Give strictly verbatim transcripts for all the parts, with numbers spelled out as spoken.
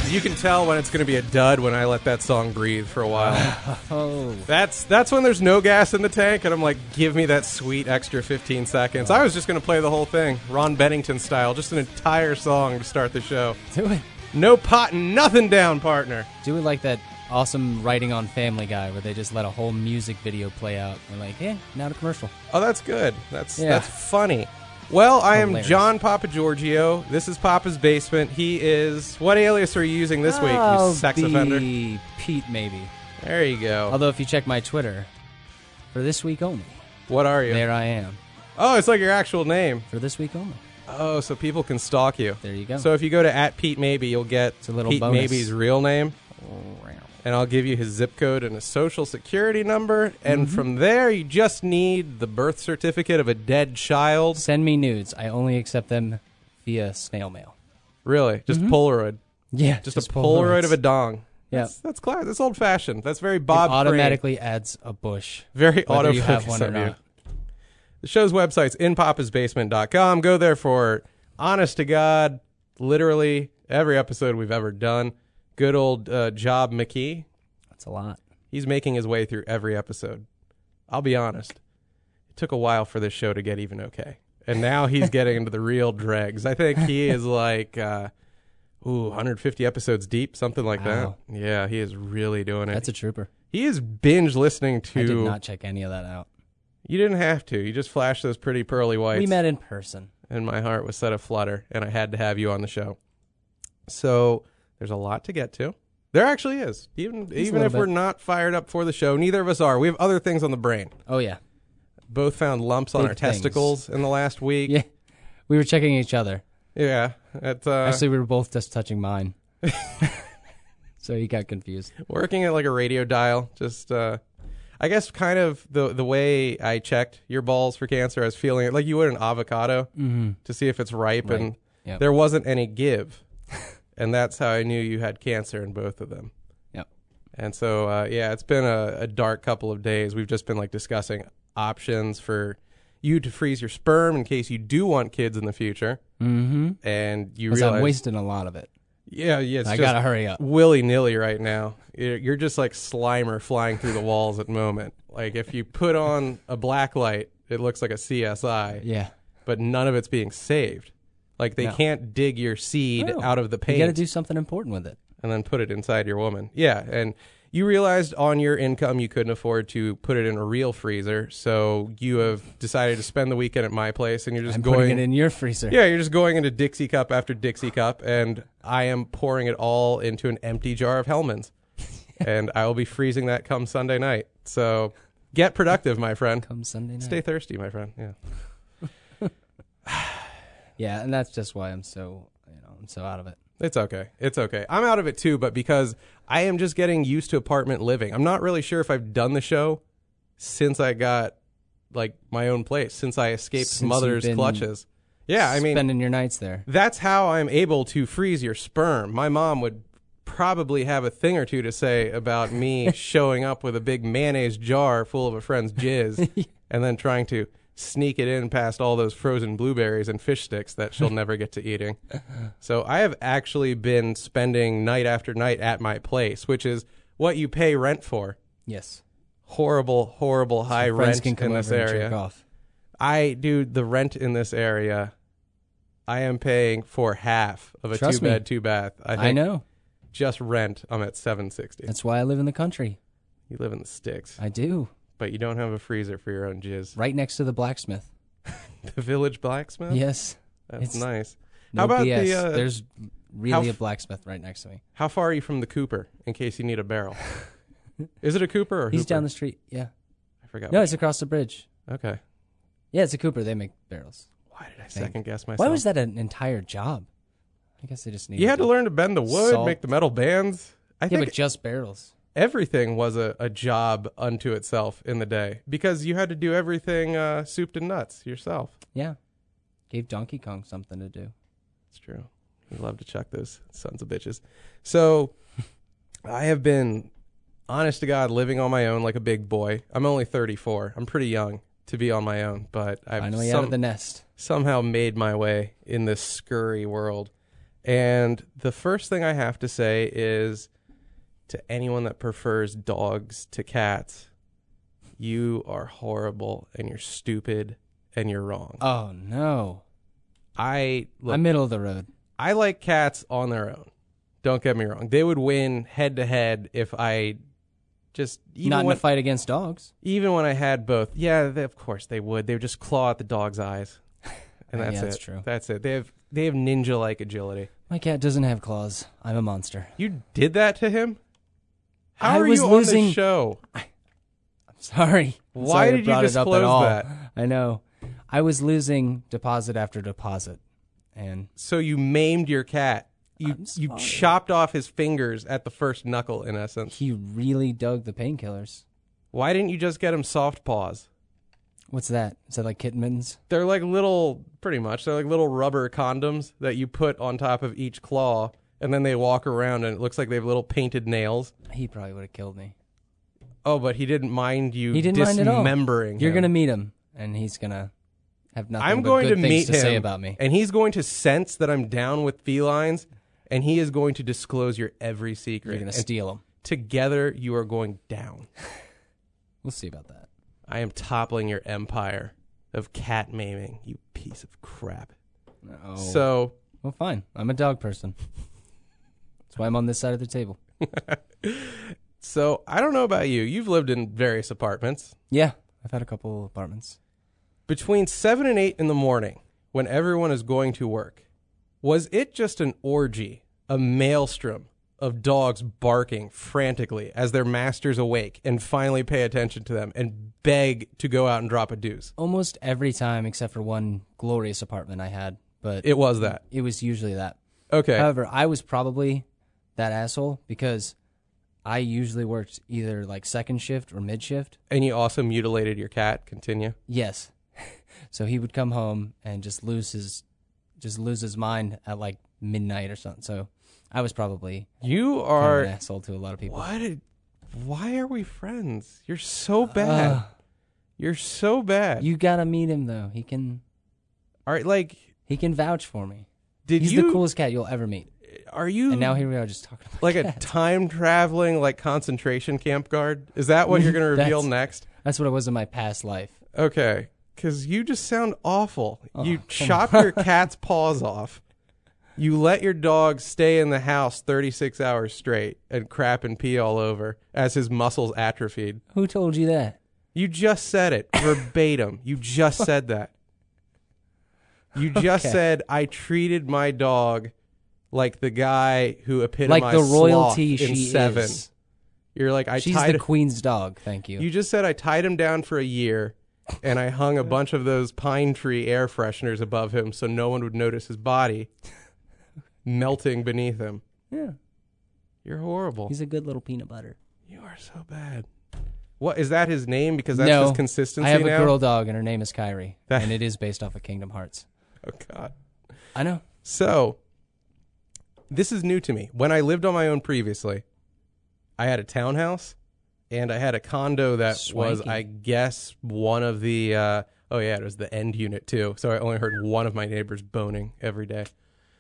You can tell when it's going to be a dud when I let that song breathe for a while. Oh. That's that's when there's no gas in the tank, and I'm like, give me that sweet extra fifteen seconds. I was just going to play the whole thing, Ron Bennington style, just an entire song to start the show. Do it. No potting nothing down, partner. Do it like that awesome writing on Family Guy where they just let a whole music video play out. They're like, yeah, now to commercial. Oh, that's good. That's Yeah. that's funny. Well, I am Hilarious. John Papa Giorgio. This is Papa's Basement. He is... What alias are you using this week, you I'll sex be offender? Pete, maybe. There you go. Although if you check my Twitter, for this week only, What are you? there I am. Oh, it's like your actual name. For this week only. Oh, so people can stalk you. There you go. So if you go to at Pete Maybe, you'll get It's a little Pete bonus. Maybe's real name, and I'll give you his zip code and a social security number, and Mm-hmm. from there you just need the birth certificate of a dead child. Send me nudes. I only accept them via snail mail. Really, just Mm-hmm. Polaroid, Yeah, just, a Polaroid of a dong. Yeah. That's, that's class. That's old fashioned. That's very It Bob. automatically adds a bush. Crane. Very whether auto you have one or on you. not. The show's website's in pappas basement dot com. Go there for honest to God, literally every episode we've ever done. Good old uh, Job McKee. That's a lot. He's making his way through every episode. I'll be honest. It took a while for this show to get even okay. And now he's getting into the real dregs. I think he is like, uh, ooh, one hundred fifty episodes deep, something like Wow. that. Yeah, he is really doing it. That's a trooper. he is binge listening to... I did not check any of that out. You didn't have to. You just flashed those pretty pearly whites. We met in person. And my heart was set aflutter, and I had to have you on the show. So there's a lot to get to. There actually is. Even a even little if we're bit. not fired up for the show, neither of us are. We have other things on the brain. Oh, yeah. Both found lumps on Big our things. testicles in the last week. Yeah. We were checking each other. Yeah. It, uh, Actually, we were both just touching mine. So he got confused. working at like a radio dial. Just, uh, I guess, kind of the the way I checked your balls for cancer, I was feeling it like you would an avocado Mm-hmm. to see if it's ripe, Right. and Yep. there wasn't any give. And that's how I knew you had cancer in both of them. Yep. And so, uh, yeah, it's been a, a dark couple of days. We've just been like discussing options for you to freeze your sperm in case you do want kids in the future. Mm-hmm. And you Because realize, I'm wasting a lot of it. yeah, yeah, it's I just gotta hurry up. willy nilly right now. You're you're just like Slimer flying through the walls at the moment. Like if you put on a black light, it looks like a C S I, Yeah. but none of it's being saved. Like they No. can't dig your seed No. out of the You paint gotta do something important with it. and then put it inside your woman. Yeah, and you realized on your income you couldn't afford to put it in a real freezer, so you have decided to spend the weekend at my place, and you're just I'm going. putting it in your freezer. Yeah, you're just going into Dixie cup after Dixie cup, and I am pouring it all into an empty jar of Hellman's, and I will be freezing that come Sunday night. So get productive, my friend. Come Sunday night. Stay thirsty, my friend. Yeah. Yeah, and that's just why I'm so, you know, I'm so out of it. It's okay. It's okay. I'm out of it too, but because I am just getting used to apartment living. I'm not really sure if I've done the show since I got like my own place, since I escaped Since you've mother's been clutches. Yeah, I mean, spending your nights there. that's how I'm able to freeze your sperm. My mom would probably have a thing or two to say about me showing up with a big mayonnaise jar full of a friend's jizz and then trying to sneak it in past all those frozen blueberries and fish sticks that she'll never get to eating. So I have actually been spending night after night at my place, which is what you pay rent for. Yes. Horrible, horrible high Your friends rent can come in this over and area. jerk off. I, dude, the rent in this area, I am paying for half of a Trust two me. bed, two bath. I, think I know. just rent, I'm at seven sixty. That's why I live in the country. You live in the sticks, I do. but you don't have a freezer for your own jizz. Right next to the blacksmith. The village blacksmith? Yes. That's It's nice. No How about B S. the, uh, There's really how a f- blacksmith right next to me. How far are you from the Cooper, in case you need a barrel? Is it a Cooper or He's Hooper? down the street. Yeah. I forgot. No, which- it's across the bridge. Okay. Yeah, it's a Cooper. They make barrels. Why did I Think. second guess myself? Why was that an entire job? I guess they just needed You had to learn to bend the wood, Salt. make the metal bands. I Yeah, think but just barrels. everything was a, a job unto itself in the day because you had to do everything uh, soup to nuts yourself. Yeah. Gave Donkey Kong something to do. It's true. We love to chuck those sons of bitches. So I have been, honest to God, living on my own like a big boy. I'm only thirty-four. I'm pretty young to be on my own, but I've Finally out some- of the nest. somehow made my way in this scurry world. And the first thing I have to say is to anyone that prefers dogs to cats, you are horrible and you're stupid and you're wrong. Oh, no. I look, I'm middle of the road. I like cats on their own. Don't get me wrong. They would win head to head if I just even Not in when, a fight against dogs. even when I had both. Yeah, they, of course they would. They would just claw at the dog's eyes. And that's Yeah, it. that's true. That's it. They have they have ninja like agility. My cat doesn't have claws. I'm a monster. You did that to him? How I are was you losing- on the show? I'm sorry. I'm Why sorry I did you brought it up at disclose all. that? I know. I was losing deposit after deposit. And So you maimed your cat. You I'm you sorry. chopped off his fingers at the first knuckle, in essence. he really dug the painkillers. Why didn't you just get him soft paws? What's that? Is that like kitten mittens? They're like little, pretty much, they're like little rubber condoms that you put on top of each claw, and then they walk around, and it looks like they have little painted nails. He probably would have killed me. Oh, but he didn't mind you He didn't mind at all. dismembering You're him. going to meet him, and he's going to have nothing I'm but going good to things meet to him, say about me. and he's going to sense that I'm down with felines, and he is going to disclose your every secret. You're going to And steal him. together, you are going down. We'll see about that. I am toppling your empire of cat maiming, you piece of crap. Oh. So, Well, fine. I'm a dog person. That's why I'm on this side of the table. so I don't know about you. You've lived in various apartments. Yeah. I've had a couple apartments. Between seven and eight in the morning, when everyone is going to work, was it just an orgy, a maelstrom of dogs barking frantically as their masters awake and finally pay attention to them and beg to go out and drop a deuce? Almost every time, except for one glorious apartment I had. But It was that. it was usually that. Okay. However, I was probably that asshole because I usually worked either like second shift or mid shift. And you also mutilated your cat. Continue. Yes. So he would come home and just lose his just lose his mind at like midnight or something. So I was probably You kind of are... an asshole to a lot of people. What? Did, why are we friends? You're so bad. Uh, You're so bad. you gotta meet him though. He can All right, like, he can vouch for me. did He's you... the coolest cat you'll ever meet. Are you... And now here we are just talking about like a cats. time traveling like concentration camp guard? Is that what you're going to reveal That's- next? That's what it was in my past life. Okay, because you just sound awful. Oh, you come chop your cat's paws off. You let your dog stay in the house thirty-six hours straight and crap and pee all over as his muscles atrophied. Who told you that? You just said it verbatim. You just said that. You just Okay. said I treated my dog like the guy who Like epitomized the royalty sloth in she Seven. is. You're like I She's tied. the queen's dog. Thank you. You just said I tied him down for a year, and I hung a bunch of those pine tree air fresheners above him so no one would notice his body melting beneath him. Yeah. You're horrible. He's a good little peanut butter. You are so bad. What is that? His name? Because that's no, his consistency I have now. a girl dog, and her name is Kyrie, That- and it is based off of Kingdom Hearts. Oh God. I know. So, this is new to me. When I lived on my own previously, I had a townhouse and I had a condo that was, Swanky. I guess, one of the, uh, oh yeah, it was the end unit too. So I only heard one of my neighbors boning every day.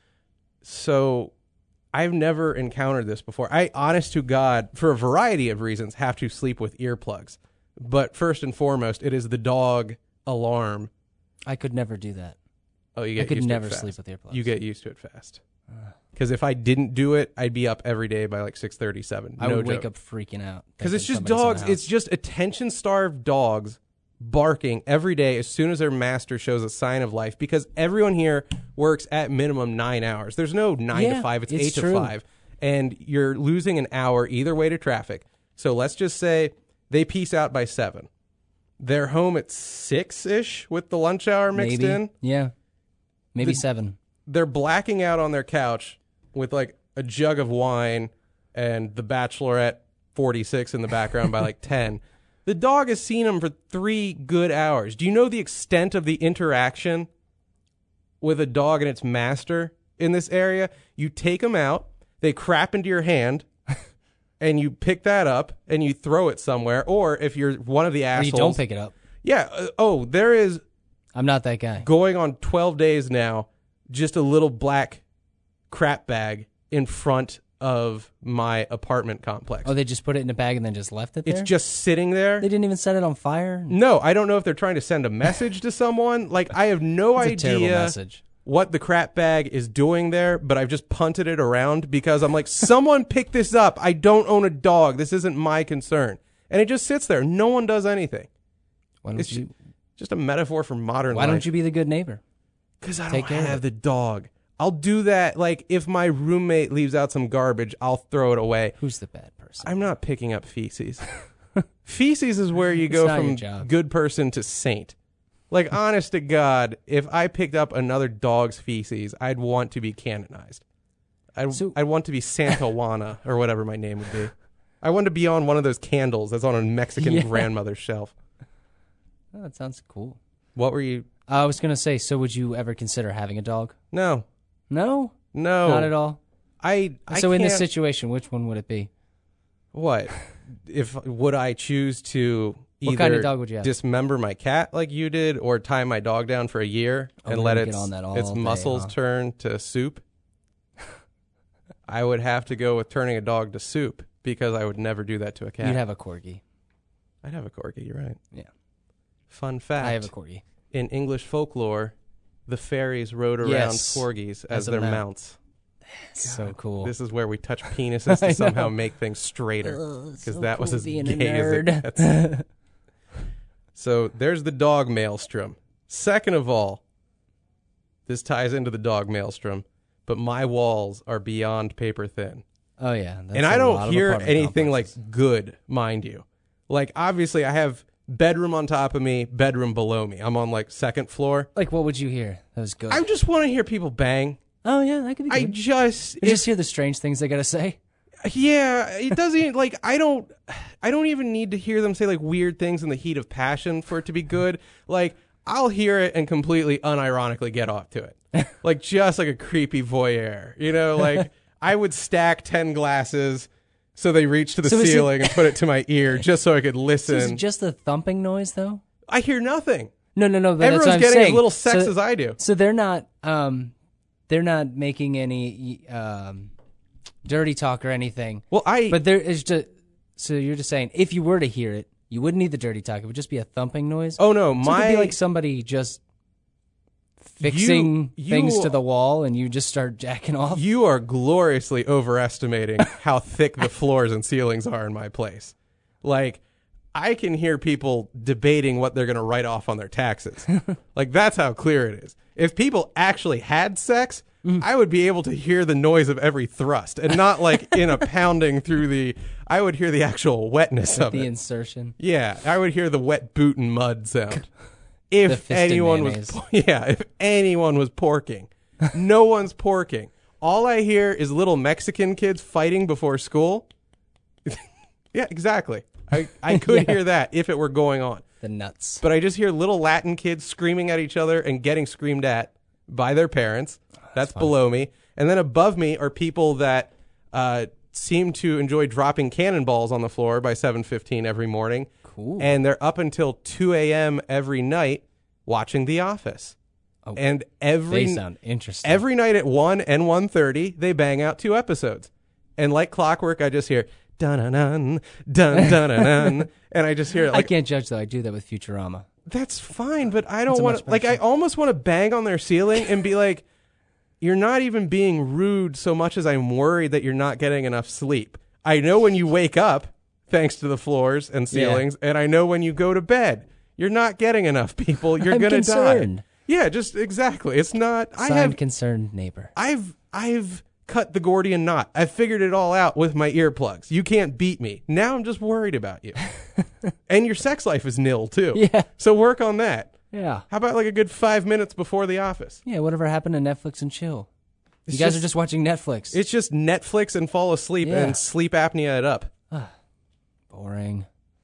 So I've never encountered this before. I, honest to God, for a variety of reasons, have to sleep with earplugs. But first and foremost, it is the dog alarm. I could never do that. Oh, you get I could used never to it sleep fast. with earplugs. You get used to it fast. Because if I didn't do it, I'd be up every day by like six thirty-seven. I no would wake joke. up freaking out. Because it's just thinking somebody's in dogs. the It's house. just attention-starved dogs barking every day as soon as their master shows a sign of life. Because everyone here works at minimum nine hours. There's no nine Yeah, to five. It's, it's eight true. to five. And you're losing an hour either way to traffic. So let's just say they peace out by seven. They're home at six-ish with the lunch hour mixed maybe. in. Yeah, maybe The- seven. They're blacking out on their couch with like a jug of wine and The Bachelorette forty-six in the background by like ten. The dog has seen them for three good hours. Do you know the extent of the interaction with a dog and its master in this area? You take them out, they crap into your hand, and you pick that up and you throw it somewhere. Or if you're one of the Or assholes, you don't pick it up. yeah. Uh, oh, there is I'm not that guy. going on twelve days now, just a little black crap bag in front of my apartment complex. Oh, they just put it in a bag and then just left it there? It's just sitting there. They didn't even set it on fire? No, I don't know if they're trying to send a message to someone. Like, I have no It's a terrible idea message. what the crap bag is doing there, but I've just punted it around because I'm like, someone pick this up. I don't own a dog. This isn't my concern. And it just sits there. No one does anything. Why don't It's you? just a metaphor for modern Why life. don't you be the good neighbor? Because I Take don't care of have it. the dog. I'll do that. Like, if my roommate leaves out some garbage, I'll throw it away. Who's the bad person? I'm not picking up feces. Feces is where you It's go not your from job. good person to saint. Like, honest to God, if I picked up another dog's feces, I'd want to be canonized. I'd, So- I'd want to be Santa Juana, or whatever my name would be. I want to be on one of those candles that's on a Mexican Yeah. grandmother's shelf. Oh, that sounds cool. What were you? I was going to say, so would you ever consider having a dog? No. No? No. Not at all? I, I so in this can't- situation, which one would it be? What? If would I choose to either What kind of dog would you have? dismember my cat like you did, or tie my dog down for a year Oh, and we're let gonna its get on that all its day, muscles huh? turn to soup? I would have to go with turning a dog to soup because I would never do that to a cat. You'd have a corgi. I'd have a corgi. You're right. Yeah. Fun fact: I have a corgi. in English folklore, the fairies rode around Yes, corgis as, as a their mount. mounts. So cool. This is where we touch penises I to somehow know. make things straighter. Ugh, Because so that was cool as being gay a as it nerd. gets. So there's the dog maelstrom. Second of all, this ties into the dog maelstrom, but my walls are beyond paper thin. Oh, yeah. that's And I a lot don't of hear apartment anything complexes. like good, mind you. Like, obviously, I have bedroom on top of me, bedroom below me. I'm on, like, second floor. Like, what would you hear? That was good. I just want to hear people bang. oh, yeah, that could be good. I just... You just hear the strange things they got to say. Yeah, it doesn't like I don't I don't even need to hear them say like weird things in the heat of passion for it to be good. Like, I'll hear it and completely unironically get off to it. Like, just like a creepy voyeur. You know, like I would stack ten glasses so they reach to the So is it- ceiling and put it to my ear just so I could So listen. is it just a thumping noise, though? I hear nothing. No, no, no. But Everyone's that's what I'm getting saying. as little sex so, as I do. So they're not, um, they're not making any um, dirty talk or anything. Well, I But there is just. So you're just saying, if you were to hear it, you wouldn't need the dirty talk. It would just be a thumping noise. oh no, so it my could be like somebody just fixing you- things to the wall, and you just start jacking off. You are gloriously overestimating how thick the floors and ceilings are in my place. Like, I can hear people debating what they're going to write off on their taxes. Like, that's how clear it is. If people actually had sex, I would be able to hear the noise of every thrust and not like in a pounding through the, I would hear the actual wetness of the it. insertion. Yeah, I would hear the wet boot and mud sound. If fisted anyone mayonnaise. was, yeah, if anyone was porking, no one's porking. All I hear is little Mexican kids fighting before school. Yeah, exactly. I, I could Yeah. hear that if it were going on, The nuts. but I just hear little Latin kids screaming at each other and getting screamed at by their parents. That's below me, and then above me are people that uh, seem to enjoy dropping cannonballs on the floor by seven fifteen every morning. Cool. And they're up until two a.m. every night watching The Office. Oh, And every they sound interesting. every night at one and one thirty, they bang out two episodes. And like clockwork, I just hear dun dun dun dun dun dun, and I just hear it I like can't judge though. I do that with Futurama. that's fine, but I That's don't a want much to like I better almost want to bang on their ceiling and be like, you're not even being rude so much as I'm worried that you're not getting enough sleep. I know when you wake up, thanks to the floors and ceilings, and I know when you go to bed, you're not getting enough, people. You're I'm gonna concerned. die. Yeah, just exactly. It's not. I Signed, have. concerned neighbor. I've. I've cut the Gordian knot. I've figured it all out with my earplugs. You can't beat me. Now I'm just worried about you. And your sex life is nil too. Yeah. So work on that. Yeah. How about like a good five minutes before The Office? Yeah, whatever happened to Netflix and chill? It's you guys just- are just watching Netflix. It's just Netflix and fall asleep Yeah. and sleep apnea it up. boring.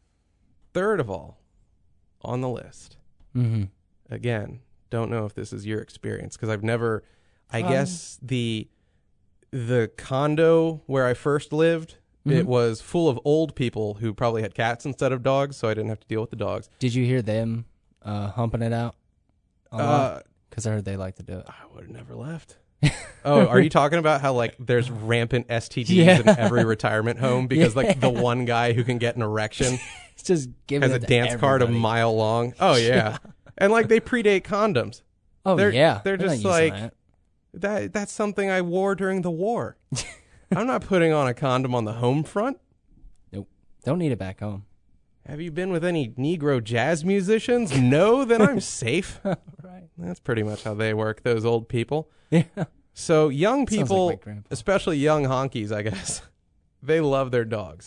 Third of all, on the list, Mm-hmm. again, don't know if this is your experience because I've never, I Um, guess the the condo where I first lived, Mm-hmm. it was full of old people who probably had cats instead of dogs, so I didn't have to deal with the dogs. Did you hear them uh, humping it out? Uh, Because I heard they like to do it. I would have never left. Oh, are you talking about how like there's rampant S T Ds Yeah. in every retirement home because like the one guy who can get an erection It's just giving has a it to dance card a everybody. mile long? Oh yeah, and like they predate condoms. Oh they're- yeah, they're not just using like- that. That that's something I wore during the war. I'm not putting on a condom on the home front. Nope, don't need it back home. Have you been with any Negro jazz musicians? No, then I'm safe. Right. That's pretty much how they work, those old people. Yeah. So young Sounds like people, my grandpa. especially young honkies, I guess, they love their dogs.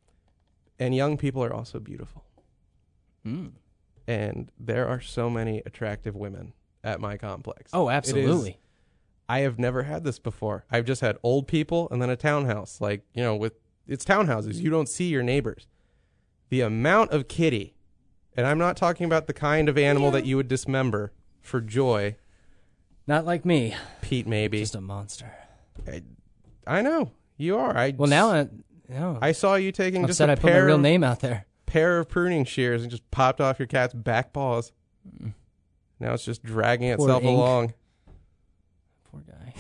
And young people are also beautiful. Mm. And there are so many attractive women at my complex. Oh, It is- absolutely. I have never had this before. I've just had old people and then a townhouse. Like, you know, with it's townhouses. You don't see your neighbors. The amount of kitty, and I'm not talking about the kind of animal Yeah. that you would dismember for joy, Not like me. Pete, maybe. Just a monster. I, I know. You are. I Well, now I, no. I saw you taking just upset a I put my pair real of, name out there. pair of pruning shears and just popped off your cat's back paws. Now it's just dragging Poor itself ink. along. Poor guy.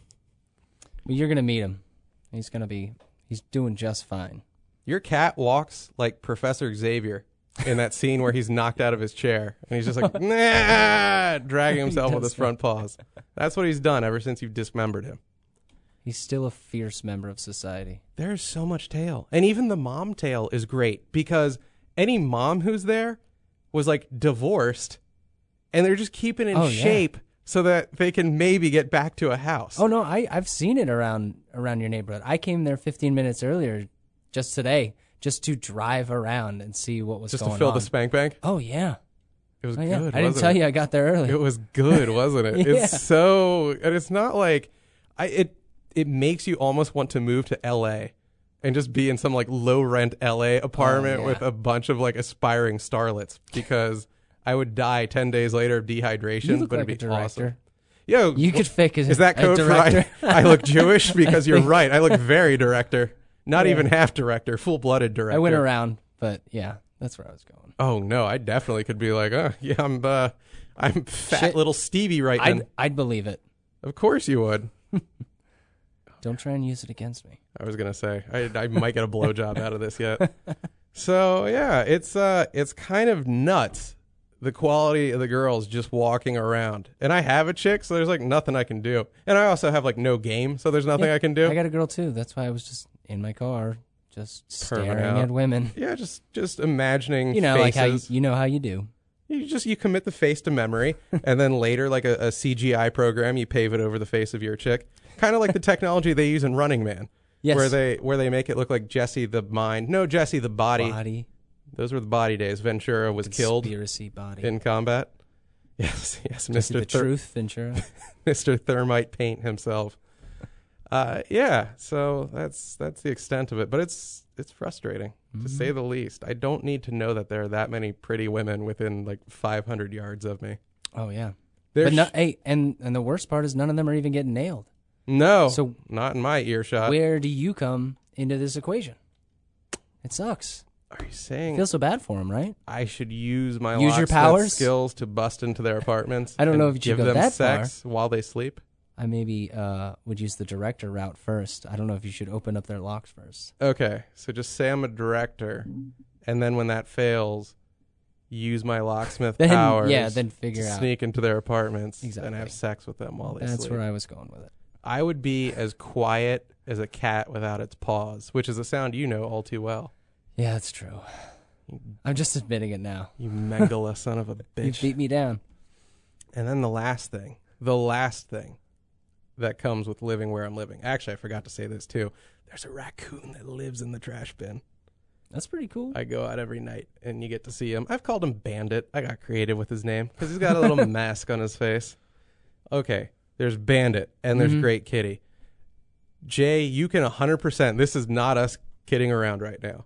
Well, you're gonna meet him. He's gonna be. He's doing just fine. Your cat walks like Professor Xavier in that scene where he's knocked out of his chair and he's just like, nah, dragging himself He with does his front paws. That's what he's done ever since you've dismembered him. He's still a fierce member of society. There's so much tail. And even the mom tail is great because any mom who's there was like divorced and they're just keeping in Oh, yeah. shape so that they can maybe get back to a house. Oh no, I I've seen it around around your neighborhood. I came there fifteen minutes earlier, just today, just to drive around and see what was just going to fill on. the spank bank. Oh yeah. It was Oh yeah. good. I didn't wasn't tell it? you I got there early. It was good, wasn't it? Yeah. It's so, and it's not like, I it it makes you almost want to move to L A and just be in some like low rent L A apartment Oh, yeah. with a bunch of like aspiring starlets because I would die ten days later of dehydration, You look but like it'd a be director. awesome. Yo, You could fake as is that a code for director. I, I look Jewish? Because you're right. I look very director. Not Yeah. even half director, full blooded director. I went around, but yeah, that's where I was going. Oh no, I definitely could be like, oh yeah, I'm uh, I'm fat Shit. little Stevie right I'd now. I'd believe it. Of course you would. Don't try and use it against me. I was gonna say I, I might get a blowjob out of this yet. So yeah, it's uh it's kind of nuts the quality of the girls just walking around. And I have a chick, so there's like nothing I can do. And I also have like no game, so there's nothing Yeah, I can do. I got a girl too. That's why I was just in my car, just Perving staring out. at women. yeah, just just imagining You know, faces. like how you, you know how you do. You just you commit the face to memory, and then later, like a, a C G I program, you pave it over the face of your chick. Kind of like the technology they use in Running Man, Yes. where they where they make it look like Jesse the mind. No, Jesse the body. Body. Those were the body days. Ventura was killed Conspiracy body. in combat. Yes, yes, Jesse Mister the Ther- Truth, Ventura. Mister Thermite Paint himself. Uh, yeah, so that's that's the extent of it, but it's it's frustrating to say the least. I don't need to know that there are that many pretty women within like five hundred yards of me. Oh yeah. There's But no, hey, and and the worst part is none of them are even getting nailed. no, So not in my earshot. where do you come into this equation? It sucks. Are you saying I feel so bad for them, right? I should use my Use your locksmith powers? skills to bust into their apartments? I don't and know if you should give go them that sex while they sleep. I maybe uh, would use the director route first. I don't know if you should open up their locks first. Okay, so just say I'm a director, and then when that fails, use my locksmith Then powers. yeah, then figure to out. sneak into their apartments and Exactly. have sex with them while they That's sleep. where I was going with it. I would be as quiet as a cat without its paws, which is a sound you know all too well. Yeah, that's true. I'm just admitting it now. You Mengele son of a You bitch. beat me down. And then the last thing, the last thing that comes with living where I'm living. Actually, I forgot to say this too. There's a raccoon that lives in the trash bin. That's pretty cool. I go out every night and you get to see him. I've called him Bandit. I got creative with his name because he's got a little mask on his face. Okay, there's Bandit and there's Mhm. Great Kitty. Jay, you can one hundred percent. This is not us kidding around right now.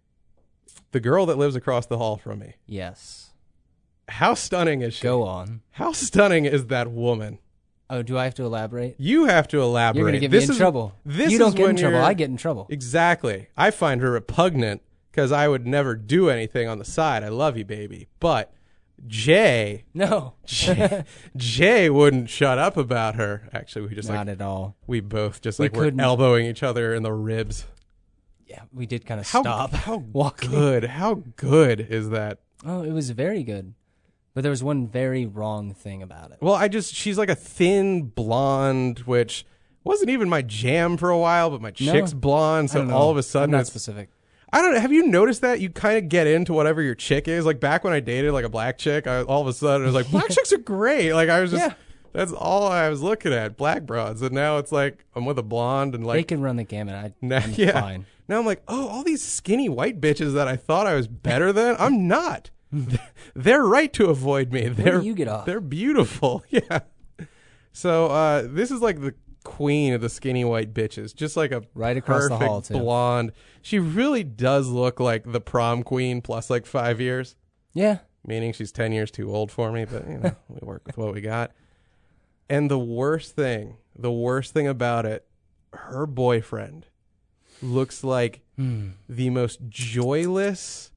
The girl that lives across the hall from me. Yes. How stunning is she? Go on. How stunning is that woman? Oh, do I have to elaborate? You have to elaborate. You're going to get this me in is, trouble. This you don't is get in when trouble. you're- I get in trouble. Exactly. I find her repugnant because I would never do anything on the side. I love you, baby. But Jay, No. Jay, Jay wouldn't shut up about her. Actually, we just Not like at all. we both just We like were couldn't- elbowing each other in the ribs. Yeah, we did kind of How stop. how walking. good? How good is that? Oh, it was very good. But there was one very wrong thing about it. Well, I just she's like a thin blonde, which wasn't even my jam for a while, but my No. chick's blonde, I so don't know. all of a I'm sudden not it's specific. I don't know. Have you noticed that you kind of get into whatever your chick is? Like back when I dated like a black chick, I, all of a sudden it was like black chicks are great. Like I was just Yeah. that's all I was looking at, black broads, and now it's like I'm with a blonde and They like can run the gamut. I, now, I'm yeah. fine. Now I'm like, oh, all these skinny white bitches that I thought I was better than, I'm not. They're right to avoid me. They're do you get off? They're beautiful. Yeah. So uh, this is like the queen of the skinny white bitches, just like a Right across the perfect hall, too. blonde. She really does look like the prom queen plus like five years, Yeah. meaning she's ten years too old for me. But you know, we work with what we got. And the worst thing, the worst thing about it, her boyfriend looks like Hmm. the most joyless,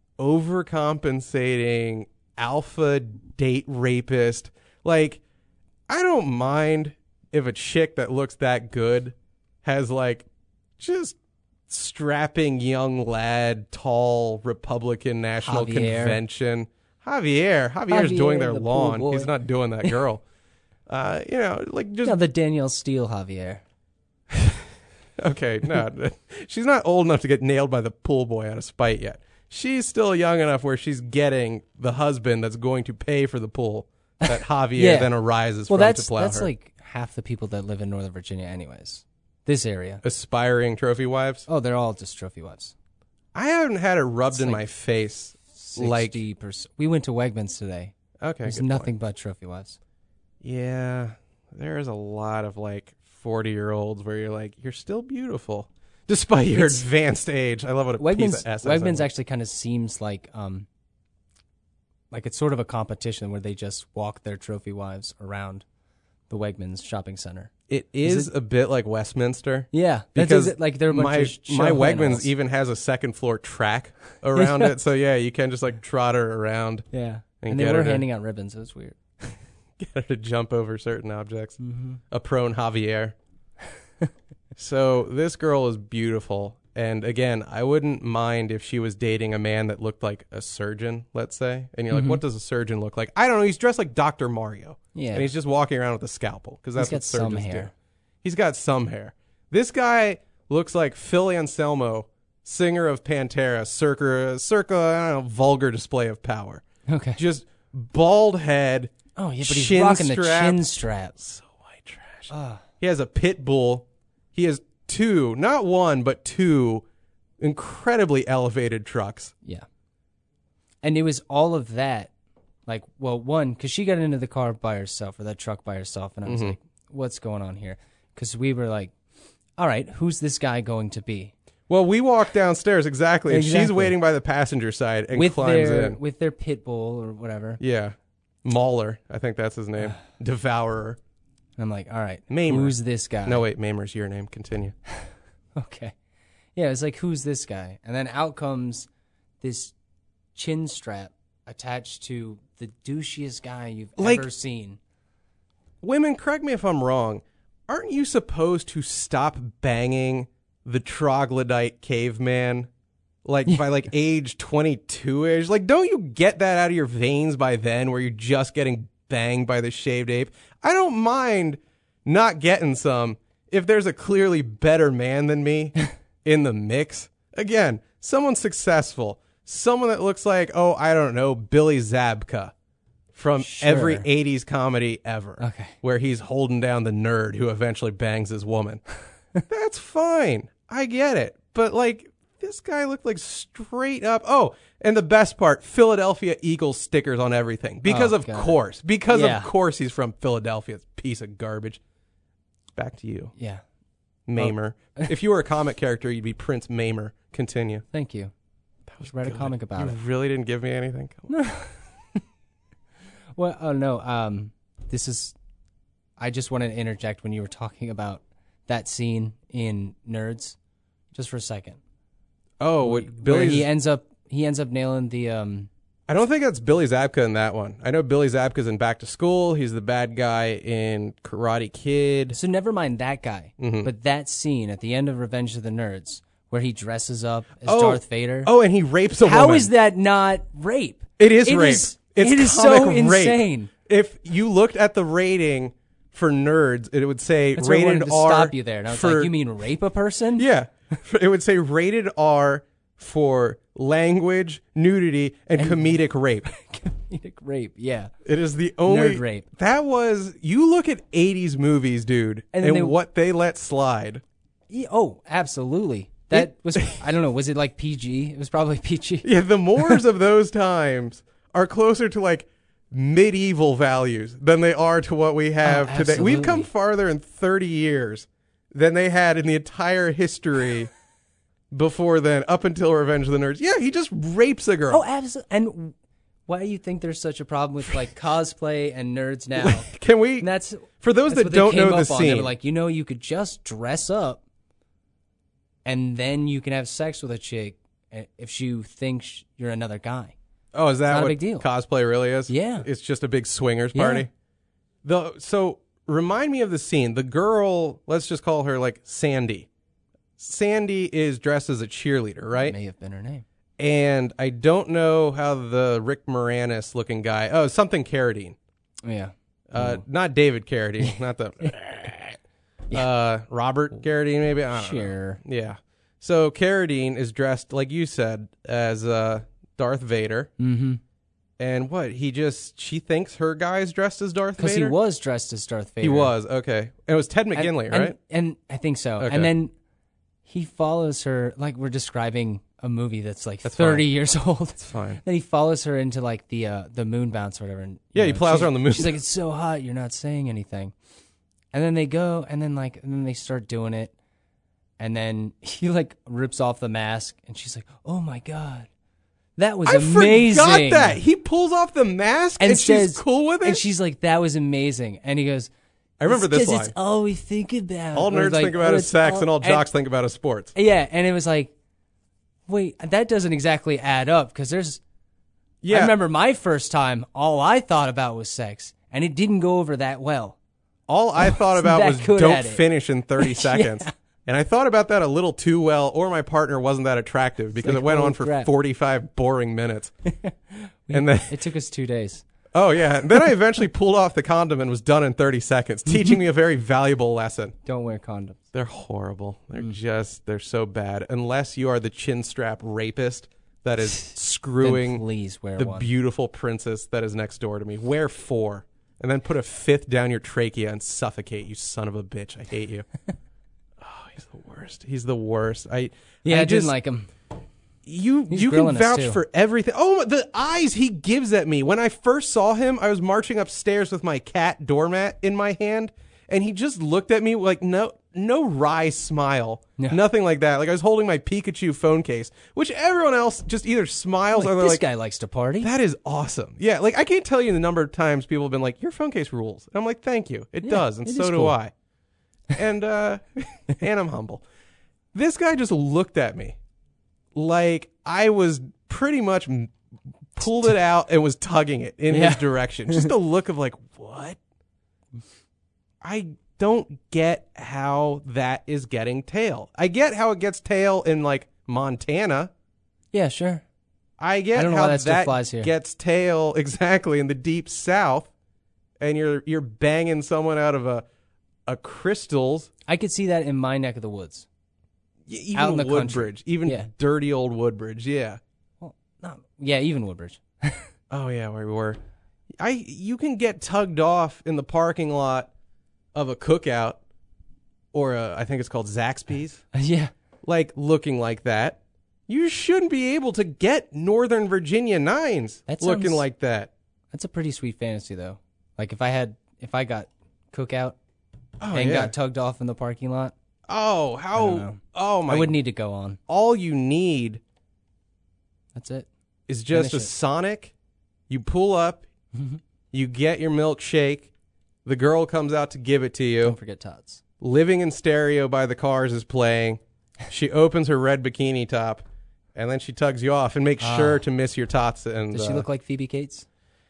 overcompensating alpha date rapist. Like, I don't mind if a chick that looks that good has like just strapping young lad, tall Republican National Javier. Convention. Javier. Javier's Javier, doing their the pool lawn. boy. He's not doing that girl. uh, you know, like just No, the Danielle Steele Javier. okay, no, she's not old enough to get nailed by the pool boy out of spite yet. She's still young enough where she's getting the husband that's going to pay for the pool that Javier Yeah. then arises Well, from that's to plow that's her. like half the people that live in Northern Virginia, anyways. This area. Aspiring trophy wives. Oh, they're all just trophy wives. I haven't had it rubbed It's in like my face. Like, Sixty percent. We went to Wegmans today. okay, There's good nothing point. but trophy wives. Yeah, there's a lot of like forty year olds where you're like, you're still beautiful despite your It's- advanced age. I love what a piece Wegmans. of S. Wegmans actually kind of seems like um, like it's sort of a competition where they just walk their trophy wives around the Wegmans shopping center. It Is is a bit like Westminster. Yeah, Because that's like they're a bunch my of show my Wegmans animals. even has a second floor track around it, so yeah, you can just like trot her around, Yeah, and and, they get were her to- handing out ribbons. It was weird. get her to jump over certain objects. Mm-hmm. A prone Javier. So this girl is beautiful, and again, I wouldn't mind if she was dating a man that looked like a surgeon, let's say. And you're like, Mhm. what does a surgeon look like? I don't know. He's dressed like Doctor Mario, Yeah, and he's just walking around with a scalpel because that's He's got what some surgeons hair. do. He's got some hair. This guy looks like Phil Anselmo, singer of Pantera, circa, circa I don't know, vulgar display of power. Okay. Just bald head. Oh yeah, but he's Chin rocking the strap. chin straps. So white trash. Ah, He has a pit bull. He has two, not one, but two incredibly elevated trucks. yeah. And it was all of that. Like, well, one, because she got into the car by herself, or that truck by herself, and I was Mhm. like, what's going on here? Because we were like, all right, who's this guy going to be? Well, we walk downstairs exactly, and she's Exactly. waiting by the passenger side and with climbs their in. with their pit bull or whatever. Yeah, Mauler, I think that's his name. Devourer. And I'm like, all right, Maimer. who's this guy? No, wait, Maimer's your name. Continue. Okay. Yeah, it's like, who's this guy? And then out comes this chin strap attached to the douchiest guy you've Like- ever seen. Women, correct me if I'm wrong. Aren't you supposed to stop banging the troglodyte caveman like by like age twenty-two ish? Like, don't you get that out of your veins by then where you're just getting banged by the shaved ape? I don't mind not getting some if there's a clearly better man than me in the mix. Again, someone successful, someone that looks like, oh, I don't know, Billy Zabka from Sure. every eighties comedy ever. Okay. Where he's holding down the nerd who eventually bangs his woman. That's fine. I get it. But like, this guy looked like straight up. Oh, and the best part, Philadelphia Eagles stickers on everything. Because Oh, of God. course. Because Yeah. of course he's from Philadelphia. Piece of garbage. Back to you. Yeah. Maimer. If you were a comic character, you'd be Prince Maimer. Continue. Thank you. That was Read a good. comic about you it. really didn't give me anything? Come on. Well, oh no. Um, this is. I just wanted to interject when you were talking about that scene in Nerds, just for a second. Oh, what Where Billy's... he ends up he ends up nailing the um I don't think that's Billy Zabka in that one. I know Billy Zabka's in Back to School. He's the bad guy in Karate Kid. So never mind that guy, Mhm. but that scene at the end of Revenge of the Nerds where he dresses up as Oh. Darth Vader. Oh, and he rapes a How woman. is that not rape? It is It rape. is- it's it is comic so rape. insane. If you looked at the rating for nerds, it would say That's why I rated wanted to R. stop you there. And I was for, like, you mean rape a person? Yeah. It would say rated R for language, nudity, and, comedic rape. Comedic rape, yeah. It is the only Nerd rape. That was you look at eighties movies, dude, And and, then they- what they let slide. Yeah, oh, absolutely. That was, I don't know, was it like P G? It was probably P G. Yeah, the mores of those times are closer to like medieval values than they are to what we have Oh, today. We've come absolutely. farther in thirty years than they had in the entire history before then, up until Revenge of the Nerds. Yeah, he just rapes a girl. Oh, absolutely. And why do you think there's such a problem with like cosplay and nerds now? Can we, And that's for those that's that what they don't came know the up on. They scene, were like, you know, you could just dress up, and then you can have sex with a chick if she thinks you're another guy. oh, is that not a what big deal. cosplay really is? Yeah. It's just a big swingers Yeah. party. The, so remind me of the scene. The girl, let's just call her like Sandy. Sandy is dressed as a cheerleader, right? May have been her name. And I don't know how the Rick Moranis looking guy, oh, something Carradine. Yeah. Uh, not David Carradine, not the, uh, Robert Carradine, maybe? I don't know. Sure. Yeah. So Carradine is dressed, like you said, as uh, Darth Vader. Mm-hmm. And what? He just, she thinks her guy's dressed as Darth Because Vader? he was dressed as Darth Vader. He was, okay. It was Ted And- McGinley, and, right? And I think so. Okay. And then he follows her, like we're describing a movie that's like That's thirty fine. years old. It's fine. Then he follows her into like the uh, the moon bounce or whatever. And, you Yeah, he know, plows she's- her on the moon She's like, it's so hot, you're not saying anything. And then they go, and then like, and then they start doing it, and then he like rips off the mask, and she's like, oh my god, that was I amazing. forgot that. He pulls off the mask and, and says, she's cool with it? And she's like, that was amazing. And he goes, I remember "It's this 'cause line. It's all we think about. All Or nerds like, think about oh, is it's sex, all- and all jocks think about is sports. Yeah, and it was like, wait, that doesn't exactly add up because there's. Yeah. I remember my first time. All I thought about was sex, and it didn't go over that well. All I thought about that was good don't at it. finish in thirty seconds. And I thought about that a little too well, or my partner wasn't that attractive because like, it went holy on for crap. forty-five boring minutes. And then, It took us two days. oh yeah, and then I eventually pulled off the condom and was done in thirty seconds, teaching me a very valuable lesson. Don't wear condoms. They're horrible. They're just, they're so bad. Unless you are the chin strap rapist that is Then screwing please wear the one. beautiful princess that is next door to me. Wear four. And then put a fifth down your trachea and suffocate, you son of a bitch. I hate you. Oh, he's the worst. He's the worst. I yeah, I, I, just, didn't like him. you He's you can grilling us, vouch too. for everything. Oh, the eyes he gives at me. When I first saw him, I was marching upstairs with my cat doormat in my hand, and he just looked at me like no no wry smile. No. Nothing like that. Like I was holding my Pikachu phone case, which everyone else just either smiles Like, or they're this like, guy likes to party. that is awesome. Yeah, like I can't tell you the number of times people have been like, your phone case rules. And I'm like, thank you. It Yeah, does, and it so is do cool. I. And uh and I'm humble. This guy just looked at me like I was pretty much m- pulled it out and was tugging it in Yeah. his direction. Just a look of like, what? I don't get how that is getting tail. I get how it gets tail in like Montana. yeah, sure. I get I don't know how why that still that flies here. gets tail exactly in the deep south, and you're you're banging someone out of a a crystals, I could see that in my neck of the woods. y- even Out in the country. Woodbridge, even Yeah. dirty old Woodbridge. Yeah. Well, not, yeah, even Woodbridge. Oh yeah, where we were. I you can get tugged off in the parking lot of a cookout, or a, I think it's called Zaxby's, yeah. like looking like that. You shouldn't be able to get Northern Virginia nines That looking sounds- like that. That's a pretty sweet fantasy, though. Like if I had, if I got cookout Oh and yeah. got tugged off in the parking lot, oh I don't how know. oh my I wouldn't need to go on. all you need That's it. is just Finish a it. Sonic. You pull up, you get your milkshake. The girl comes out to give it to you. Don't forget Tots. Living in Stereo by the Cars is playing. She opens her red bikini top, and then she tugs you off and makes Ah. sure to miss your tots. And Does she uh, look like Phoebe Cates?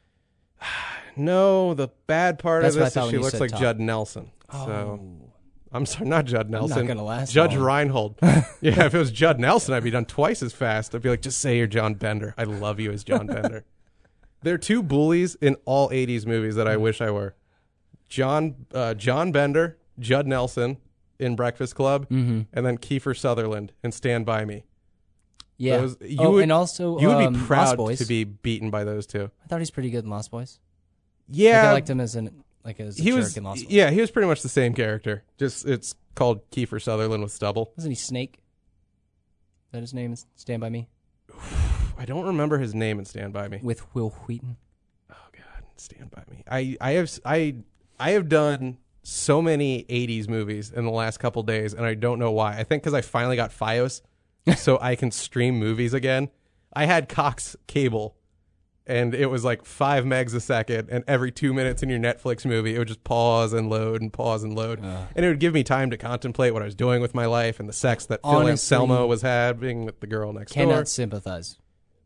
No, the bad part That's of what I this thought is when she you looks said like top. Judd Nelson. So Oh. I'm sorry, not Judd Nelson. gonna last Judge long. Reinhold. Yeah, if it was Judd Nelson, I'd be done twice as fast. I'd be like, just say you're John Bender. I love you as John Bender. There are two bullies in all eighties movies that I wish I were. John uh, John Bender, Judd Nelson in Breakfast Club, Mm-hmm. and then Kiefer Sutherland in Stand By Me. Yeah. Those- you oh, would- and also You would um, be Lost proud Boys. to be beaten by those two. I thought he's pretty good in Lost Boys. Yeah, Like, I liked him as an like as a he jerk was. in Lost Boys. Yeah, he was pretty much the same character. Just it's called Kiefer Sutherland with stubble. Wasn't he Snake? Is that his name? Is Stand By Me I don't remember his name in Stand By Me. with Will Wheaton. Oh God, Stand By Me. I I have I I have done so many eighties movies in the last couple days, and I don't know why. I think because I finally got FiOS, so I can stream movies again. I had Cox cable, and it was like five megs a second, and every two minutes in your Netflix movie, it would just pause and load and pause and load, Uh. and it would give me time to contemplate what I was doing with my life and the sex that Phil Honestly, Anselmo was having with the girl next Cannot door. sympathize.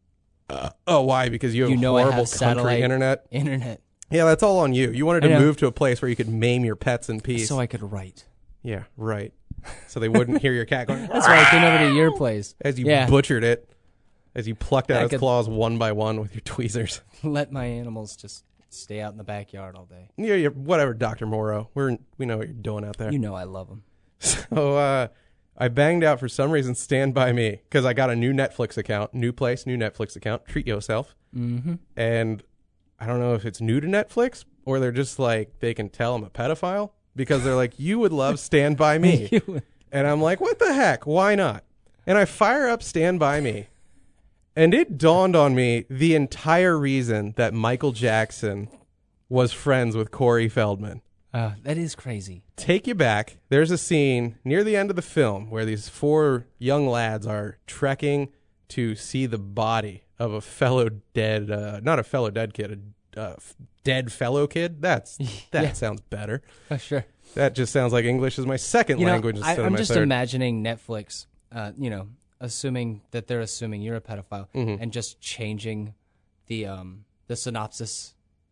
Uh, oh, why? Because you have You know I have horrible country satellite internet. Internet, Yeah, that's all on you. You wanted I to know. move to a place where you could maim your pets in peace. so I could write. Yeah, right. So they wouldn't hear your cat going That's why I came over to your place. as you Yeah. butchered it, as you plucked out I its could- claws one by one with your tweezers. Let my animals just stay out in the backyard all day. Yeah, you're, whatever, Doctor Morrow. We're we know what you're doing out there. You know I love them. So uh, I banged out for some reason Stand By Me because I got a new Netflix account, new place, new Netflix account. Treat yourself. Mm-hmm. And I don't know if it's new to Netflix or they're just like they can tell I'm a pedophile because they're like, you would love Stand By Me. And I'm like, what the heck? Why not? And I fire up Stand By Me. And it dawned on me the entire reason that Michael Jackson was friends with Corey Feldman. Uh, that is crazy. Take you back. There's a scene near the end of the film where these four young lads are trekking to see the body of a fellow dead, uh, not a fellow dead kid, a uh, f- dead fellow kid. That's that Yeah. sounds better. Oh, sure. That just sounds like English is my second You know, language I, instead of I'm my just third. imagining Netflix, uh, you know, assuming that they're assuming you're a pedophile Mhm. and just changing the um, the synopsis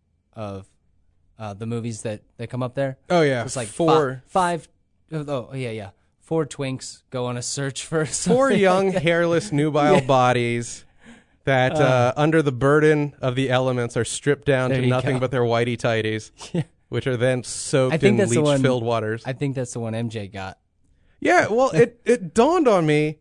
of uh, the movies that, that come up there. oh yeah, It's like four fi- five, oh yeah, yeah. Four twinks go on a search for four something young like that. hairless nubile bodies that uh, under the burden of the elements are stripped down There to you nothing go. but their whitey tighties, Yeah. which are then soaked I think in that's the one- leech-filled waters. I think that's the one M J got. Yeah, well, it, it dawned on me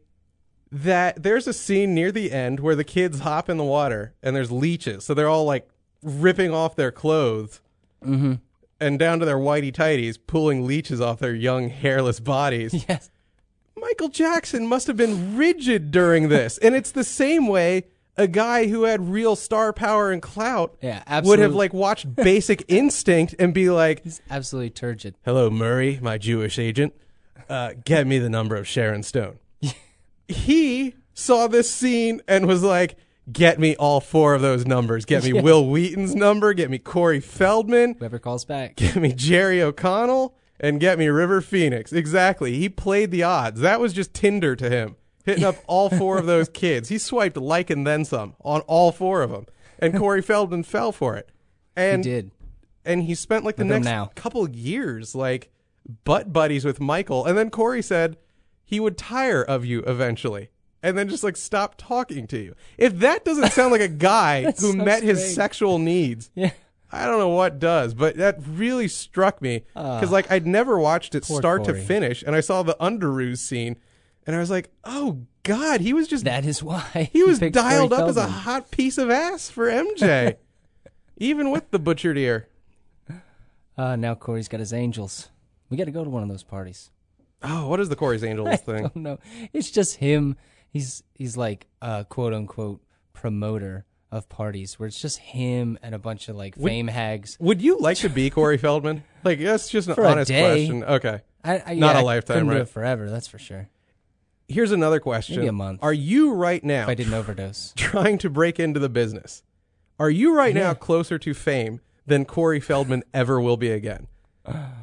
that there's a scene near the end where the kids hop in the water and there's leeches. So they're all like ripping off their clothes Mm-hmm. and down to their whitey tighties, pulling leeches off their young hairless bodies. Yes. Michael Jackson must have been rigid during this. And it's the same way a guy who had real star power and clout Yeah, would absolutely. have like watched Basic Instinct and be like, He's absolutely turgid. hello, Murray, my Jewish agent. Uh, get me the number of Sharon Stone. He saw this scene and was like, get me all four of those numbers. Get me Yeah. Will Wheaton's number. Get me Corey Feldman. Whoever calls back. Get me Jerry O'Connell. And get me River Phoenix. Exactly. He played the odds. That was just Tinder to him. Hitting up all four of those kids. He swiped like and then some on all four of them. And Corey Feldman fell for it. And he did. and he spent like the Look at him next now. couple of years like butt buddies with Michael, and then Corey said he would tire of you eventually and then just like stop talking to you. If that doesn't sound like a guy That's who so met his strange. sexual needs, Yeah. I don't know what does, but that really struck me because Ah. like I'd never watched it Poor start Corey. to finish, and I saw the Underoos scene and I was like, oh God, he was just That is why he was picked dialed Corey up as a Feldman. hot piece of ass for M J. Even with the butchered ear. Uh, now Corey's got his angels. We got to go to one of those parties. Oh, what is the Corey's Angels I thing? don't know. It's just him. He's he's like a quote unquote promoter of parties where it's just him and a bunch of like Would- fame hags. Would you like to be Corey Feldman? Like, that's just an For a honest day. question. Okay. I, I, Not yeah, a I lifetime, couldn't do right? it forever. That's for sure. Here's another question. Maybe a month. Are you right now If I didn't overdose. trying to break into the business? Are you right now Yeah. closer to fame than Corey Feldman ever will be again?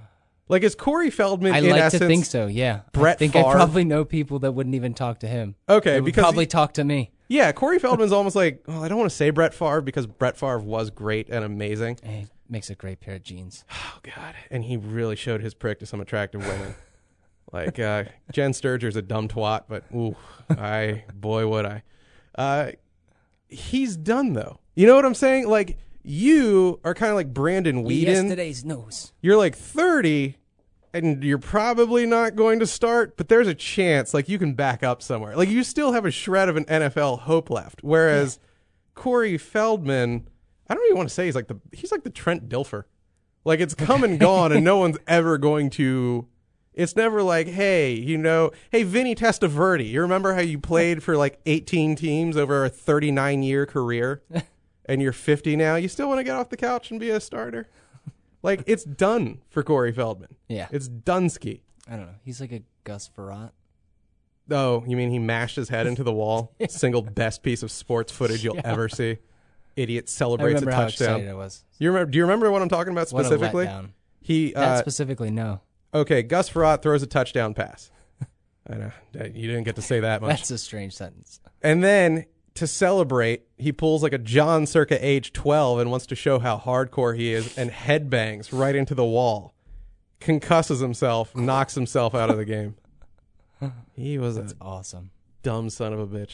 Like, is Corey Feldman I in like essence to think so. Yeah, Brett I think Favre? I probably know people that wouldn't even talk to him. Okay, they would because probably talk to me. Yeah, Corey Feldman's almost like, well, I don't want to say Brett Favre because Brett Favre was great and amazing. He makes a great pair of jeans. Oh, God. And he really showed his prick to some attractive women. like, uh, Jen Sturger's a dumb twat, but, ooh, I, boy, would I. Uh, he's done, though. You know what I'm saying? Like, you are kind of like Brandon Whedon. Yesterday's news. You're like thirty, and you're probably not going to start, but there's a chance, like, you can back up somewhere. Like, you still have a shred of an N F L hope left. Whereas yeah. Corey Feldman, I don't even want to say he's like the he's like the Trent Dilfer. Like, it's come and gone, and no one's ever going to. It's never like, hey, you know, hey, Vinny Testaverde, you remember how you played for like eighteen teams over a thirty-nine year career, and you're fifty now? You still want to get off the couch and be a starter? Like, it's done for Corey Feldman. Yeah. It's Dunsky. I don't know. He's like a Gus Frerotte. Oh, you mean he mashed his head into the wall? yeah. Single best piece of sports footage you'll yeah. ever see. Idiot celebrates a touchdown. How excited I was. You remember? Do you remember what I'm talking about specifically? What a letdown. He uh, that specifically, no. Okay, Gus Frerotte throws a touchdown pass. I know you didn't get to say that much. That's a strange sentence. And then to celebrate, he pulls like a John circa age twelve and wants to show how hardcore he is, and headbangs right into the wall, concusses himself, knocks himself out of the game. He was That's a awesome, dumb son of a bitch.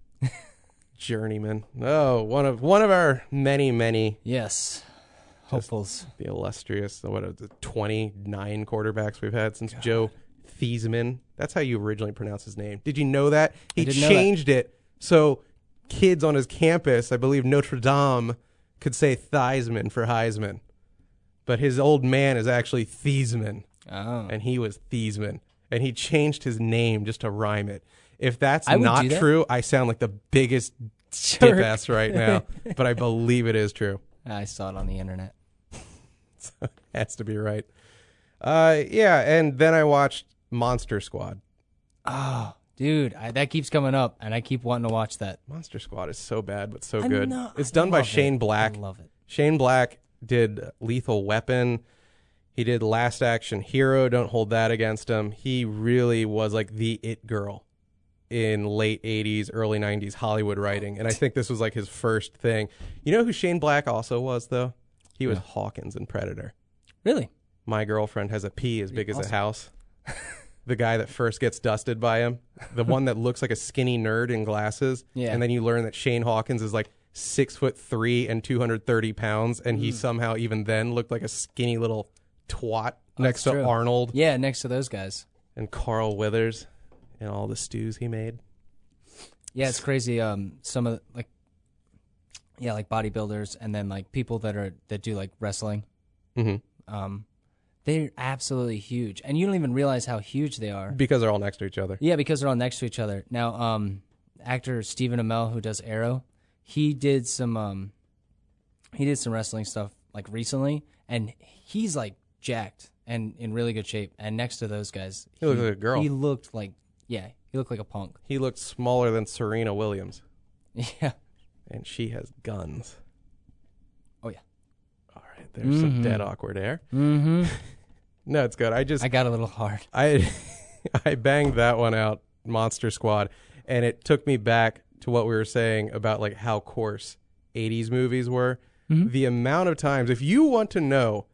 Journeyman. Oh, one of one of our many, many yes hopefuls. The illustrious, what are the twenty-nine quarterbacks we've had since God. Joe Theismann. That's how you originally pronounce his name. Did you know that? He changed it so kids on his campus, I believe Notre Dame, could say Theismann for Heisman. But his old man is actually Theismann. Oh. And he was Theismann. And he changed his name just to rhyme it. If that's I not that. true, I sound like the biggest Jerk. dip-ass right now. But I believe it is true. I saw it on the internet. So it has to be right. Uh, yeah, and then I watched Monster Squad. Oh, dude, I, that keeps coming up, and I keep wanting to watch that. Monster Squad is so bad, but so I good. know, it's I done by love Shane it. Black. I love it. Shane Black did Lethal Weapon. He did Last Action Hero. Don't hold that against him. He really was like the it girl in late eighties, early nineties Hollywood writing. And I think this was like his first thing. You know who Shane Black also was, though? He was yeah. Hawkins in Predator. Really? My girlfriend has a pea as big awesome. as a house. The guy that first gets dusted by him. The one that looks like a skinny nerd in glasses. Yeah. And then you learn that Shane Hawkins is like six foot three and two hundred thirty pounds. And mm. he somehow even then looked like a skinny little twat next That's to true. Arnold. Yeah, next to those guys. And Carl Withers and all the stews he made. Yeah, it's crazy. Um, some of the, like, yeah, like bodybuilders, and then like people that are that do like wrestling. Mm-hmm. Um, they're absolutely huge, and you don't even realize how huge they are because they're all next to each other. Yeah, because they're all next to each other. Now, um, actor Stephen Amell, who does Arrow, he did some um, he did some wrestling stuff like recently, and he's like jacked and in really good shape. And next to those guys, he, he looked like a girl. He looked like yeah, he looked like a punk. He looked smaller than Serena Williams. Yeah. And she has guns. Oh, yeah. All right. There's mm-hmm. some dead awkward air. Mm-hmm. No, it's good. I just... I got a little hard. I I banged that one out, Monster Squad, and it took me back to what we were saying about like how coarse eighties movies were. Mm-hmm. The amount of times, if you want to know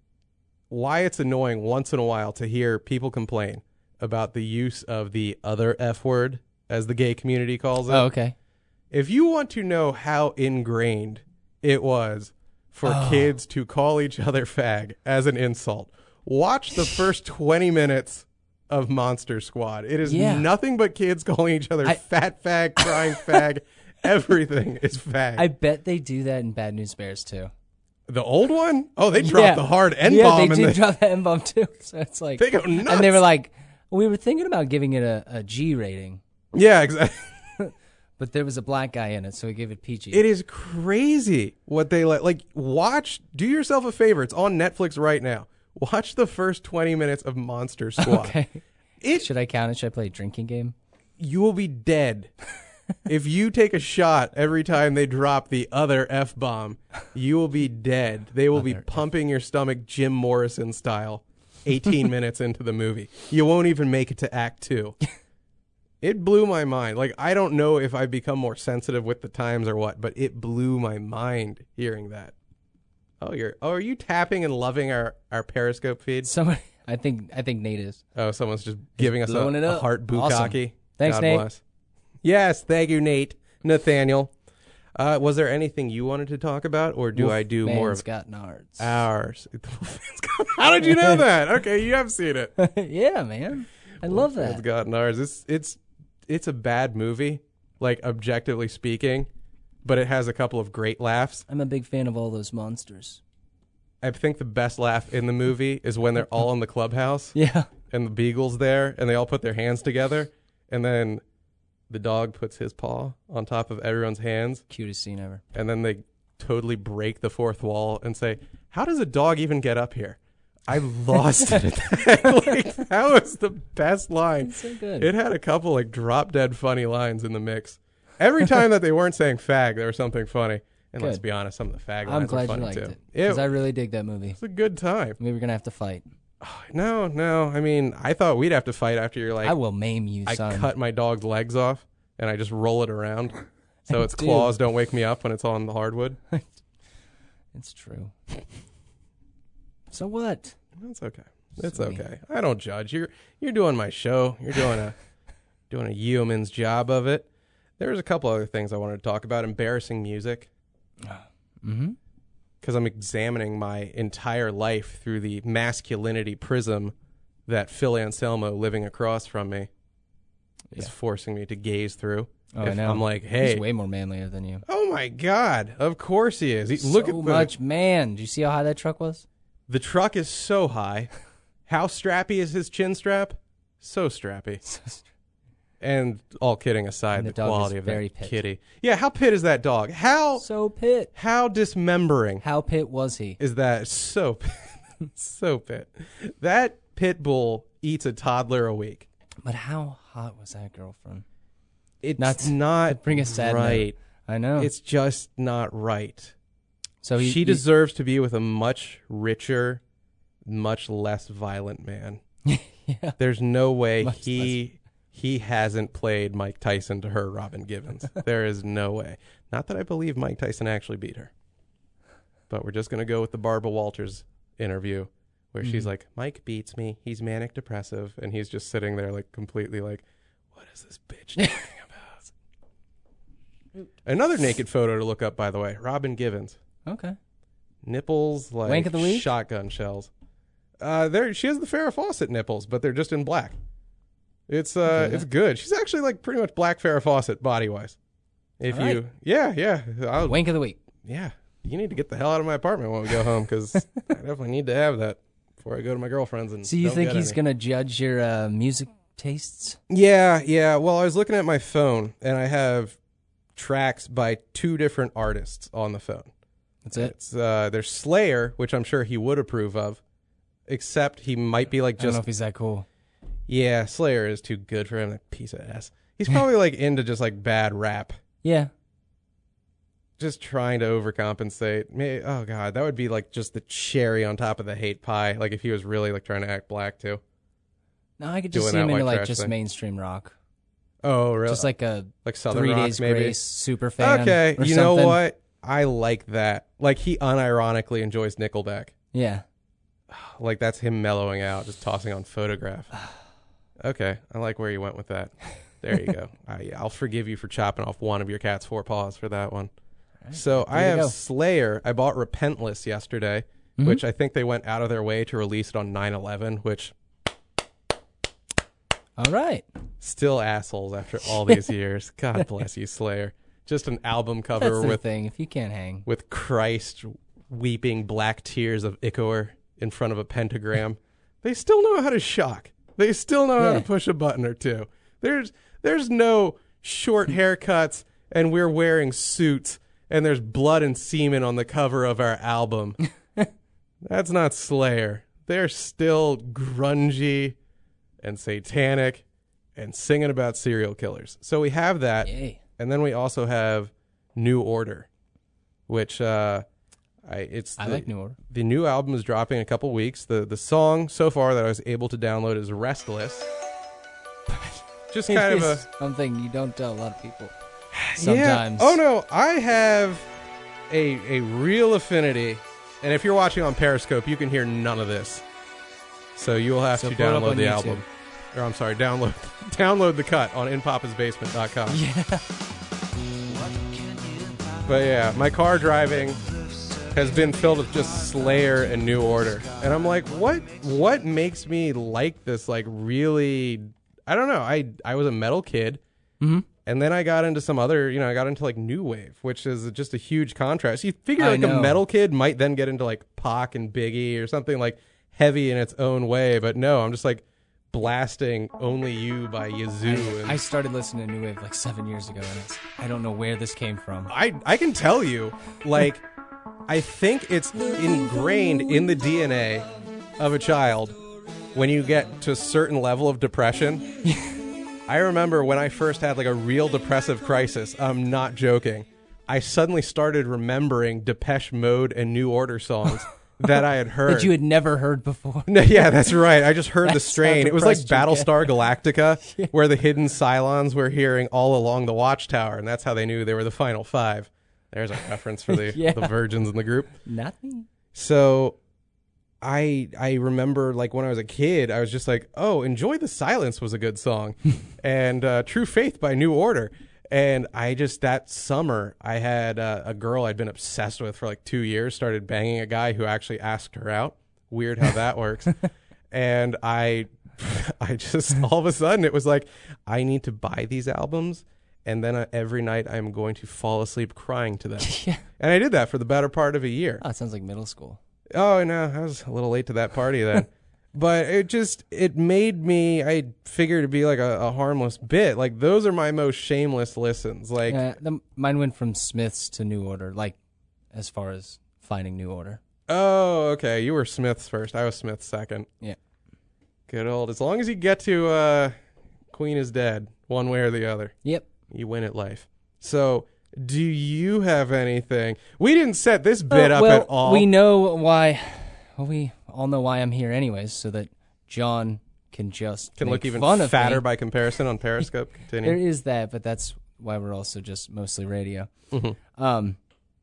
why it's annoying once in a while to hear people complain about the use of the other F word, as the gay community calls it. Oh, okay. If you want to know how ingrained it was for oh. kids to call each other fag as an insult, watch the first twenty minutes of Monster Squad. It is yeah. nothing but kids calling each other I, fat fag, crying fag. Everything is fag. I bet they do that in Bad News Bears too. The old one? Oh, they dropped yeah. the hard N-bomb. Yeah, they do the, drop the N-bomb too. So it's like... They go nuts. And they were like, we were thinking about giving it a, a G rating. Yeah, exactly. But there was a black guy in it, so we gave it P G. It is crazy what they let. Like, watch, do yourself a favor. It's on Netflix right now. Watch the first twenty minutes of Monster Squad. Okay. It, Should I count it? Should I play a drinking game? You will be dead. If you take a shot every time they drop the other F-bomb, you will be dead. They will Other be pumping F- your stomach Jim Morrison style. eighteen minutes into the movie. You won't even make it to act two. It blew my mind. Like, I don't know if I've become more sensitive with the times or what, but it blew my mind hearing that. Oh, you're. Oh, are you tapping and loving our, our Periscope feed? Somebody, I think, I think Nate is. Oh, someone's just giving us a, blowing it a up. heart bukkake. Awesome. Thanks, God Nate. bless. Yes, thank you, Nate. Nathaniel. Uh, was there anything you wanted to talk about, or do I do more of got nards. ours? How did you know that? Okay, you have seen it. Yeah, man. I love It's that. gotten ours. It's it's it's a bad movie, like objectively speaking, but it has a couple of great laughs. I'm a big fan of all those monsters. I think the best laugh in the movie is when they're all in the clubhouse Yeah. and the beagle's there and they all put their hands together and then the dog puts his paw on top of everyone's hands Cutest scene ever. and then they totally break the fourth wall and say, "How does a dog even get up here?" I lost it at that. Like, that was the best line. It's so good. It had a couple like drop dead funny lines in the mix. Every time that they weren't saying fag, there was something funny. And let's Good. be honest, some of the fag lines I'm were glad you funny liked too. it. It Because I really dig that movie. was a good time. Maybe we're going to have to fight. No, no. I mean, I thought we'd have to fight after you're like, I will maim you, I son. cut my dog's legs off and I just roll it around so its Dude. claws don't wake me up when it's on the hardwood. It's true. So what? That's okay. It's Sweet. okay. I don't judge. You're you're doing my show. You're doing a doing a yeoman's job of it. There was a couple other things I wanted to talk about. Embarrassing music. Mm-hmm. Because I'm examining my entire life through the masculinity prism that Phil Anselmo living across from me is Yeah. forcing me to gaze through. Oh, I If know. I'm like, hey, He's way more manlier than you. oh my God, of course he is. He, look so at the, much, man. Did you see how high that truck was? the truck is so high. How strappy is his chin strap? So strappy. And all kidding aside, And the, the dog quality is of very that pit. kitty. Yeah, how pit is that dog? How So pit. how dismembering How pit was he? is that? So so pit. That pit bull eats a toddler a week. But how hot was that girlfriend? It's Not not, to bring a sad right. note. I know. It's just not right. so he, she he- deserves to be with a much richer, much less violent man. yeah. There's no way Much he he hasn't played Mike Tyson to her Robin Givens. There is no way. Not that I believe Mike Tyson actually beat her. But we're just going to go with the Barbara Walters interview where Mm-hmm. she's like, "Mike beats me. He's manic depressive." And he's just sitting there like completely like, "What is this bitch talking about?" Another naked photo to look up, by the way. Robin Givens. Okay. Nipples like Wank of the week? shotgun shells. Uh, there she has the Farrah Fawcett nipples, but they're just in black. It's uh, Okay. it's good. She's actually like pretty much black Farrah Fawcett body wise. If All you, right. yeah, yeah, I'll, Wank of the week. yeah, you need to get the hell out of my apartment when we go home because I definitely need to have that before I go to my girlfriend's. And So you don't think get he's any. going to judge your uh, music tastes? Yeah, yeah. Well, I was looking at my phone and I have tracks by two different artists on the phone. That's it? It's uh, there's Slayer, which I'm sure he would approve of, except he might be like I don't know just if he's that cool. yeah, Slayer is too good for him. That piece of ass. He's probably like into just like bad rap, Yeah. just trying to overcompensate. May oh god, that would be like just the cherry on top of the hate pie. Like if he was really like trying to act black too. No, I could just Doing see that him white into like trash just thing. mainstream rock. Oh really? Just like a like Southern Three rock Days maybe. Grace super fan. Okay, or you know something. what? I like that. Like he unironically enjoys Nickelback. Yeah. Like that's him mellowing out, just tossing on Photograph. Okay, I like where you went with that. There you go. I, I'll forgive you for chopping off one of your cat's four paws for that one. So I you have go. Slayer. I bought Repentless yesterday, Mhm. which I think they went out of their way to release it on nine eleven, which All right. still assholes after all these years. God bless you, Slayer. Just an album cover That's the with thing. If you can't hang. with Christ weeping black tears of ichor in front of a pentagram. They still know how to shock. They still know how Yeah. to push a button or two. There's there's no short haircuts and we're wearing suits and there's blood and semen on the cover of our album. That's not Slayer. They're still grungy and satanic and singing about serial killers. So we have that. Yay. And then we also have New Order, which uh, I it's I the, like New Order. The new album is dropping in a couple weeks. The the song so far that I was able to download is Restless. Just kind It of a is something you don't tell a lot of people. Sometimes. Yeah. Oh no, I have a a real affinity, and if you're watching on Periscope, you can hear none of this. So you will have So to pull it up download on the YouTube. album. Or I'm sorry, download download the cut on in pappas basement dot com. Yeah. But yeah, my car driving has been filled with just Slayer and New Order. And I'm like, what what makes me like this like really I don't know. I I was a metal kid. Mm-hmm. And then I got into some other, you know, I got into like new wave, which is just a huge contrast. You figure I like a know. metal kid might then get into like Pac and Biggie or something like heavy in its own way, but no, I'm just like blasting Only You by Yazoo. and I started listening to New Wave like seven years ago, and it's, I don't know where this came from. I I can tell you, like, I think it's ingrained in the D N A of a child when you get to a certain level of depression. I remember when I first had like a real depressive crisis. I'm not joking. I suddenly started remembering Depeche Mode and New Order songs that I had heard. That you had never heard before. No, yeah, that's right. I just heard the That's how strain. It was like depressed you Battlestar Galactica, where the hidden Cylons were hearing all along the Watchtower, and that's how they knew they were the final five. There's a reference for the, Yeah. the virgins in the group. Not me. So I I remember like when I was a kid, I was just like, oh, Enjoy the Silence was a good song. and uh, True Faith by New Order. And I just, that summer, I had uh, a girl I'd been obsessed with for like two years, started banging a guy who actually asked her out. Weird how that works. And I, I just, all of a sudden, it was like, I need to buy these albums. And then uh, every night I'm going to fall asleep crying to them. Yeah. And I did that for the better part of a year. Oh, it sounds like middle school. Oh, no, I was a little late to that party then. But it just, it made me, I figured it'd be like a, a harmless bit. Like, those are my most shameless listens. Like, Yeah, the, mine went from Smiths to New Order, like as far as finding New Order. oh, okay, you were Smith's first. I was Smith's second. Yeah. Good old, as long as you get to uh, Queen is Dead, one way or the other, Yep. you win at life. So, do you have anything? We didn't set this bit Uh, up well, at all. we know why. Well, we all know why I'm here, anyways, so that John can just Can make look even fun of fatter me. by comparison on Periscope. Continue. There is that, but that's why we're also just mostly radio. Mhm. Um,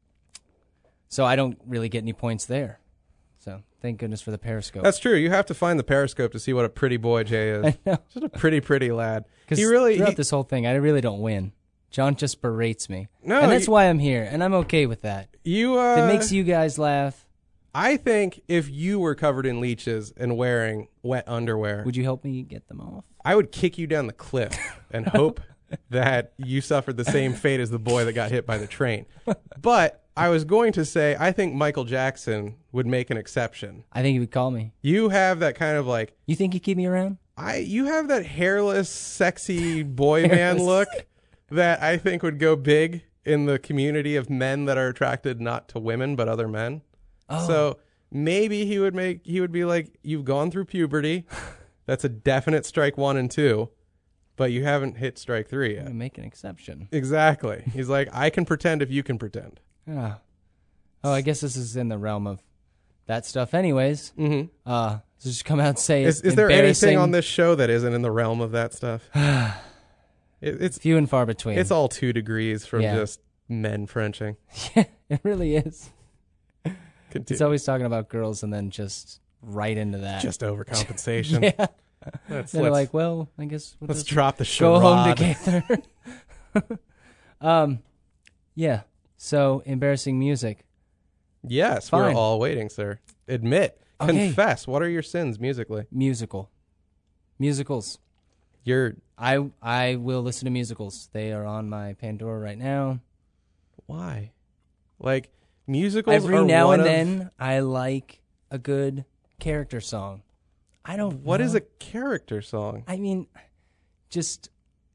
so I don't really get any points there. So thank goodness for the Periscope. That's true. You have to find the Periscope to see what a pretty boy Jay is. I know. Just a pretty, pretty lad. Because He really, throughout he- this whole thing, I really don't win. John just berates me, No, and that's you- why I'm here, and I'm okay with that. you. Uh, If it makes you guys laugh, I think if you were covered in leeches and wearing wet underwear, would you help me get them off? I would kick you down the cliff and hope that you suffered the same fate as the boy that got hit by the train. But I was going to say, I think Michael Jackson would make an exception. I think he would call me. You have that kind of like, You think he'd keep me around? I. You have that hairless, sexy boy man look that I think would go big in the community of men that are attracted not to women but other men. Oh. So maybe he would make he would be like, you've gone through puberty. That's a definite strike one and two, but you haven't hit strike three I'm yet. gonna make an exception. Exactly. He's like, I can pretend if you can pretend. Ah. Oh, I guess this is in the realm of that stuff, anyways. Mm-hmm. Uh, so just come out and say Is, it's is there anything embarrassing. on this show that isn't in the realm of that stuff? it, it's Few and far between. it's all two degrees from Yeah. just men Frenching. Yeah, it really is. Continue. It's always talking about girls and then just right into that. Just overcompensation. yeah. Let's, They're let's, like, well, I guess we'll let's just drop the go home charade. together. um, yeah. So embarrassing music. Yes, Fine. we're all waiting, sir. Admit. Okay. Confess. What are your sins musically? Musical. Musicals. You're I I will listen to musicals. They are on my Pandora right now. why? Like musicals Every are now one and of- then, I like a good character song. I don't. What know. is a character song? I mean, just.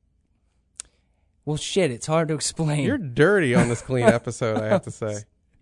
Well, shit. It's hard to explain. You're dirty on this clean episode, I have to say.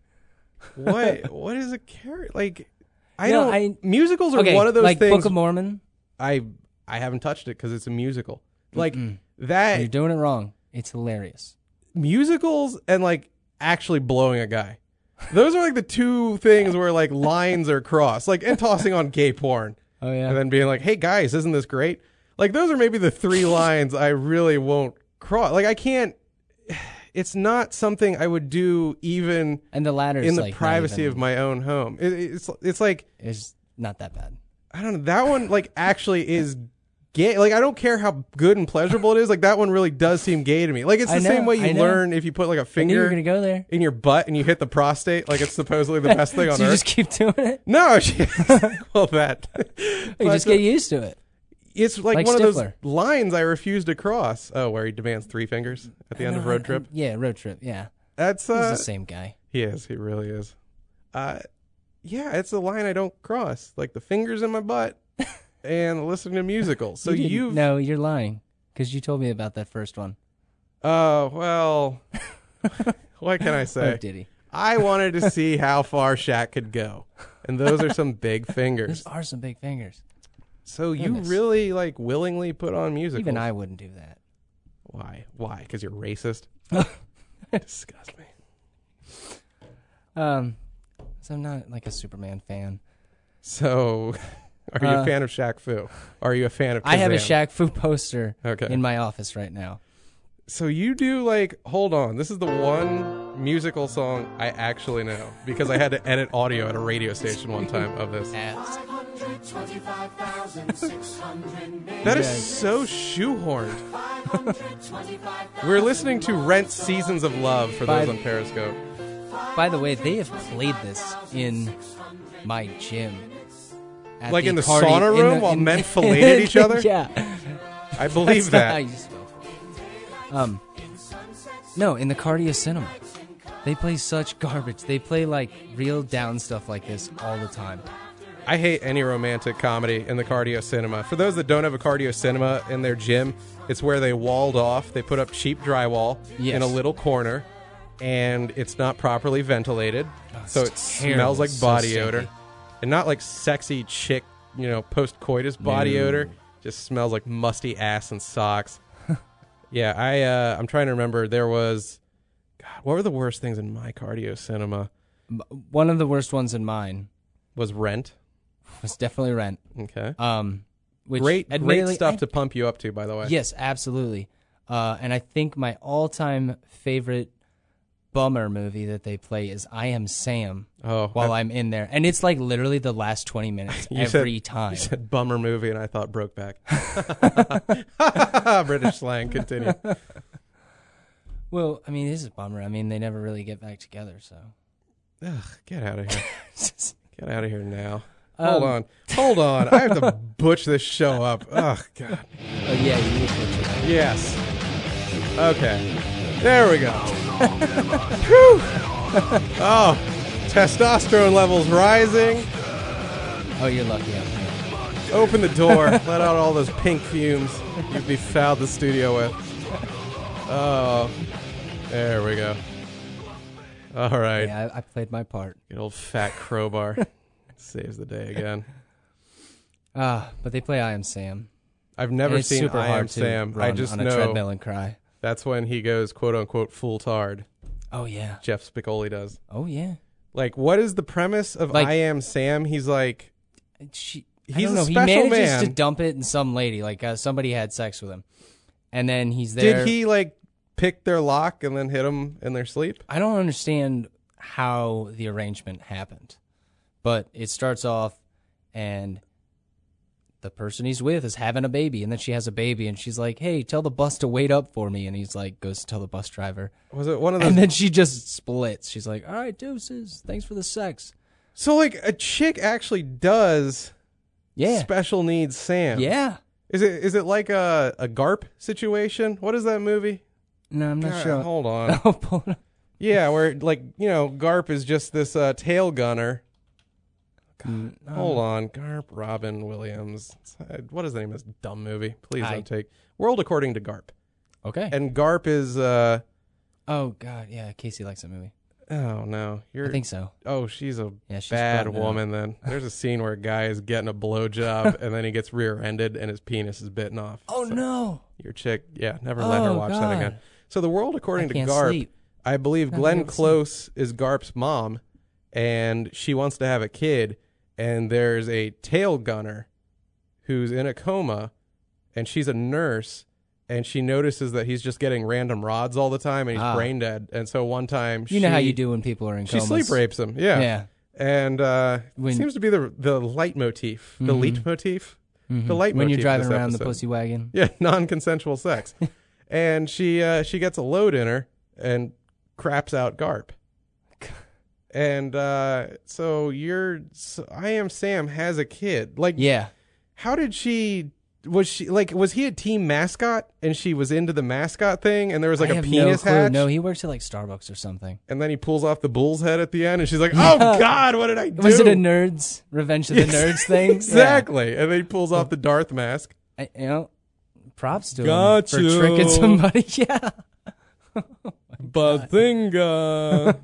What what is a character like I No, don't I- musicals are okay, one of those like things Book of Mormon. I I haven't touched it cuz it's a musical. Like Mm-mm. that You're doing it wrong. It's hilarious. musicals and like actually blowing a guy. Those are like the two things where like lines are crossed, like and tossing on gay porn. Oh yeah. And then being like, "Hey guys, isn't this great?" Like those are maybe the three lines I really won't cross. Like I can't. It's not something I would do even and the latter in the like privacy even, of my own home. It, it's it's like it's not that bad. I don't know. That one like actually is gay. Like I don't care how good and pleasurable it is. Like that one really does seem gay to me. Like it's the I know, same way I you know. learn if you put like a I knew you finger were gonna go there. in your butt and you hit the prostate. Like it's supposedly the best thing on so you earth. just keep doing it. No, she, well that. You But just get used to it. It's like, Like one Stifler. of those lines I refuse to cross. Oh, where he demands three fingers at the end No, of Road I- Trip. I- yeah, road trip. Yeah, That's he's uh, the same guy. he is. He really is. Uh, yeah, it's a line I don't cross. Like the fingers in my butt and listening to musicals. So you you've no, you're lying because you told me about that first one. Oh, well, what can I Oh, say? did he? I wanted to see how far Shaq could go. And those are some big fingers. Those are some big fingers. So you Goodness. really like willingly put on musicals? Even I wouldn't do that. Why? Why? Because you're racist? Disgust me. Um, so I'm not like a Superman fan. So, are you Uh, a fan of Shaq Fu? Or are you a fan of Kazam? I have a Shaq Fu poster Okay. in my office right now. So you do like, hold on, this is the one musical song I actually know because I had to edit audio at a radio station one time of this. Ass. That is so shoehorned. We're listening to Rent Seasons of Love for those By- on Periscope. By the way, they have played this in my gym. At Like in the Cardi- sauna in room the- while in- men filleted each other? Yeah. I believe That's not how that. you spell it. Um, no, in the Cardia Cinema. They play such garbage. They play like real down stuff like this all the time. I hate any romantic comedy in the cardio cinema. For those that don't have a cardio cinema in their gym, it's where they walled off. They put up cheap drywall Yes. in a little corner, and it's not properly ventilated, so it it's terrible. smells like It's so body stinky. odor, and not like sexy chick, you know, post coitus body No. odor. Just smells like musty ass and socks. yeah, I uh, I'm trying to remember. There was, God, what were the worst things in my cardio cinema? One of the worst ones in mine Was Rent. was definitely Rent. Okay. Um, which Great, great admittedly- stuff I- to pump you up to, by the way. Yes, absolutely. Uh, and I think my all-time favorite bummer movie that they play is I Am Sam Oh, while I- I'm in there. And it's like literally the last twenty minutes You every said, time. You said bummer movie, and I thought Brokeback. British slang. Continue. Well, I mean, this is a bummer. I mean, they never really get back together, so. Ugh, get out of here. Get out of here now. Um, Hold on. Hold on. I have to butch this show up. Ugh, God. Oh, yeah, you need to put that. Yes. Okay. There we go. Whew. Oh, testosterone levels rising. Oh, you're lucky I'm here. Open the door. Let out all those pink fumes you've befouled the studio with. Oh, there we go. All right. Yeah, I, I played my part. Good old fat crowbar. Saves the day again. Ah, but they play I Am Sam. I've And never it's seen super I hard Am to Sam. run I just on a know treadmill and cry. that's when he goes quote unquote full tard. Oh, yeah. Jeff Spicoli does. Oh, yeah. Like, what is the premise of Like- I Am Sam? He's like, She, He's I don't a know. special he manages man. to dump it in some lady. Like uh, somebody had sex with him, and then he's there. did he like pick their lock and then hit them in their sleep? I don't understand how the arrangement happened, but it starts off, and the person he's with is having a baby, and then she has a baby, and she's like, "Hey, tell the bus to wait up for me," and he's like, goes to tell the bus driver, Was it one of those? and then she just splits. She's like, "All right, deuces. Thanks for the sex." So like a chick actually does Yeah, special needs Sam. yeah. Is it is it like a a GARP situation? What is that movie? No, I'm not God, sure. Hold on. I'll pull it up. Yeah, where like you know GARP is just this uh, tail gunner. Mm, Hold on, GARP, Robin Williams. Uh, What is the name of this dumb movie? Please I- don't take World According to GARP. Okay. And GARP is uh Oh God, yeah. Casey likes that movie. oh no, you're I think so. oh she's a Yeah, she's bad brought it up. woman. Then there's a scene where a guy is getting a blowjob and then he gets rear-ended and his penis is bitten off. Oh So no! your chick, yeah, never let her Oh, watch that God. again. So the World According I to can't GARP. sleep. I believe I've Glenn never seen Close is Garp's mom, and she wants to have a kid, and there's a tail gunner who's in a coma, and she's a nurse, and she notices that he's just getting random rods all the time, and he's Ah. brain dead. And so one time, You she, know how you do when people are in she comas. sleep rapes him. Yeah. Yeah. And uh, When- seems to be the the leitmotif, the Mhm. leitmotif, Mhm. the leitmotif. When you're of driving this around the episode. pussy wagon. Yeah, non-consensual sex. And she uh, she gets a load in her and craps out Garp. And uh, so you're, so I Am Sam has a kid. Like, Yeah. how did she? Was she like? Was he a team mascot and she was into the mascot thing? And there was like I a have penis no clue. hatch. No, he works at like Starbucks or something. And then he pulls off the bull's head at the end, and she's like, "Oh God, what did I do?" Was it a Nerds Revenge of the Yes, Nerds thing? Exactly. And then he pulls off the Darth mask. Yeah. I, you know, props to Got him for you. tricking somebody. Yeah. Bazinga.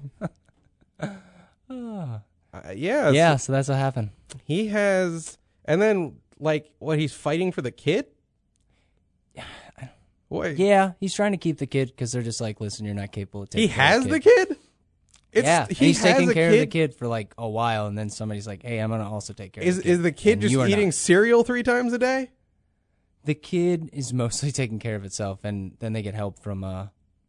uh, yeah. Yeah. so So that's what happened. he has, and then like what? He's fighting for the kid. What? Yeah, he's trying to keep the kid because they're just like, listen, you're not capable of taking He care has of the kid. kid. It's, Yeah, and he he's has taking a care kid? of the kid for like a while, and then somebody's like, hey, I'm going to also take care Is of the kid. is the kid And just you are eating not. cereal three times a day? The kid is mostly taking care of itself, and then they get help from uh,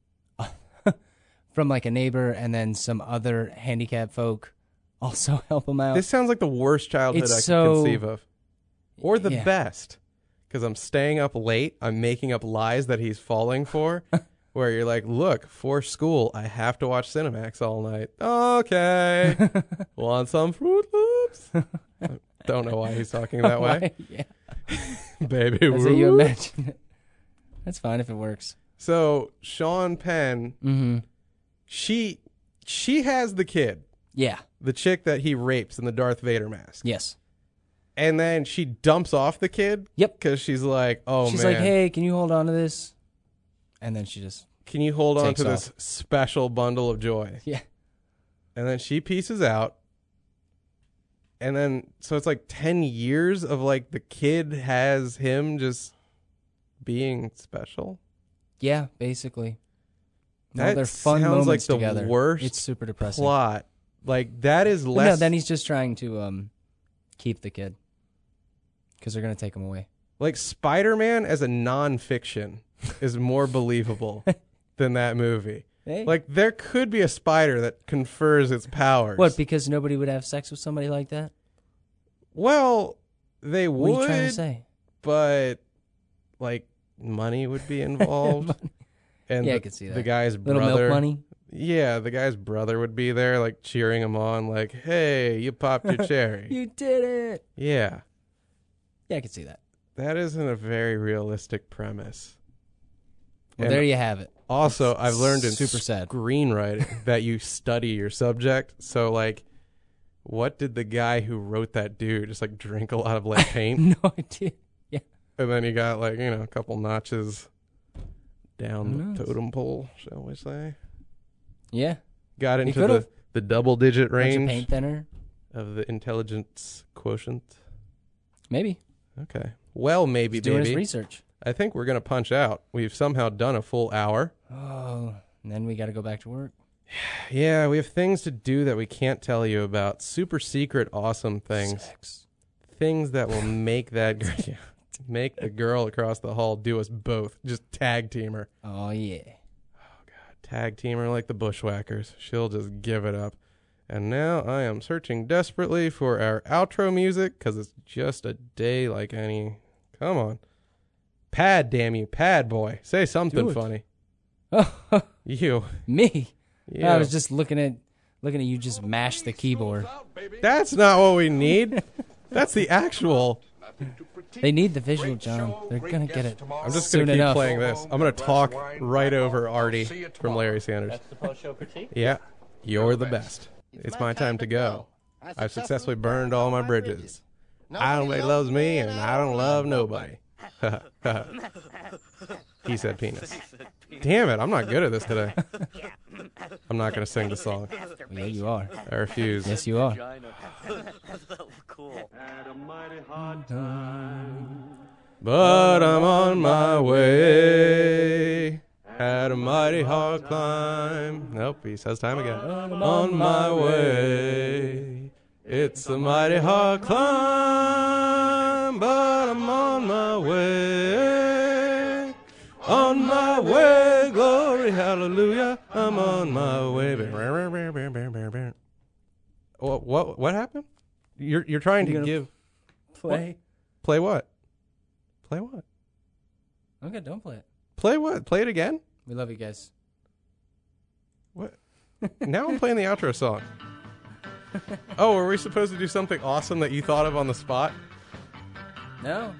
from like a neighbor, and then some other handicapped folk also help him out. This sounds like the worst childhood It's I so- can conceive of, or the Yeah. best, because I'm staying up late. I'm making up lies that he's falling for. Where you're like, look, for school, I have to watch Cinemax all night. Okay. Want some Fruit Loops? I don't know why he's talking that way. Yeah, Baby that's what you whoop. imagine it. That's fine if it works. So Sean Penn, Mm-hmm. she she has the kid, Yeah. the chick that he rapes in the Darth Vader mask. Yes. And then she dumps off the kid. Yep. Because she's like, oh, She's man. like, hey, can you hold on to this? And then she just, Can you hold on Takes to this special bundle of joy? yeah. And then she pieces out. And then, so it's like ten years of like the kid has him just being special. Yeah, basically. No, That they're fun sounds like moments the together. worst It's super depressing. Plot. Like, that is But less. no, then he's just trying to um keep the kid because they're gonna take him away. Like, Spider-Man as a nonfiction is more believable than that movie. Hey? Like, there could be a spider that confers its powers. What? Because nobody would have sex with somebody like that? Well, they What would. are you trying to say? But like money would be involved. And Yeah, the, I could see that. The guy's Little brother, milk money. Yeah, the guy's brother would be there, like cheering him on, like, "Hey, you popped your cherry." You did it. Yeah, Yeah, I could see that. that isn't a very realistic premise. Well, And there you have it. Also, I've learned in Super sad. screenwriting that you study your subject. So, like, what did the guy who wrote that do? Just like drink a lot of lead paint, No idea. Yeah. and then he got like you know a couple notches Who down knows? the totem pole, shall we say? Yeah. Got into could've. the, the double digit Bunch of range paint thinner. of the intelligence quotient. Maybe. Okay. Well, maybe, He's doing his baby. research. I think we're going to punch out. We've somehow done a full hour. Oh, and then we got to go back to work. Yeah, we have things to do that we can't tell you about. Super secret, awesome things. Sex. Things that will make that girl, yeah, make the girl across the hall do us both. Just tag team her. Oh, yeah. Tag team her like the Bushwhackers. She'll just give it up. And now I am searching desperately for our outro music because it's just a day like any. Come on. Pad, damn you. Pad boy. Say something Do it. funny. Oh, You. me. You. I was just looking at looking at you just mash the keyboard. That's not what we need. That's the actual. They need the visual, John. They're gonna get it. I'm just soon going to keep enough. playing this. I'm going to talk right over Artie from Larry Sanders. That's the post-show critique. Yeah. You're the best. It's my time to go. I've successfully burned all my bridges. I don't nobody loves me, and I don't love nobody. He said penis. Damn it, I'm not good at this today. I'm not going to sing the song. Yeah, you are. I refuse. Yes, you are. Cool. But I'm on my way. Had a mighty hard climb. Nope, he says time again. On my way. It's a mighty hard climb, but I'm on my way. On my way, glory, hallelujah. I'm on my way. What what, what happened? You're you're trying to You're give Play. what? Play what? Play what? Okay, don't play it. Play what? Play it again? We love you guys. What? Now I'm playing the outro song. Oh, were we supposed to do something awesome that you thought of on the spot? No.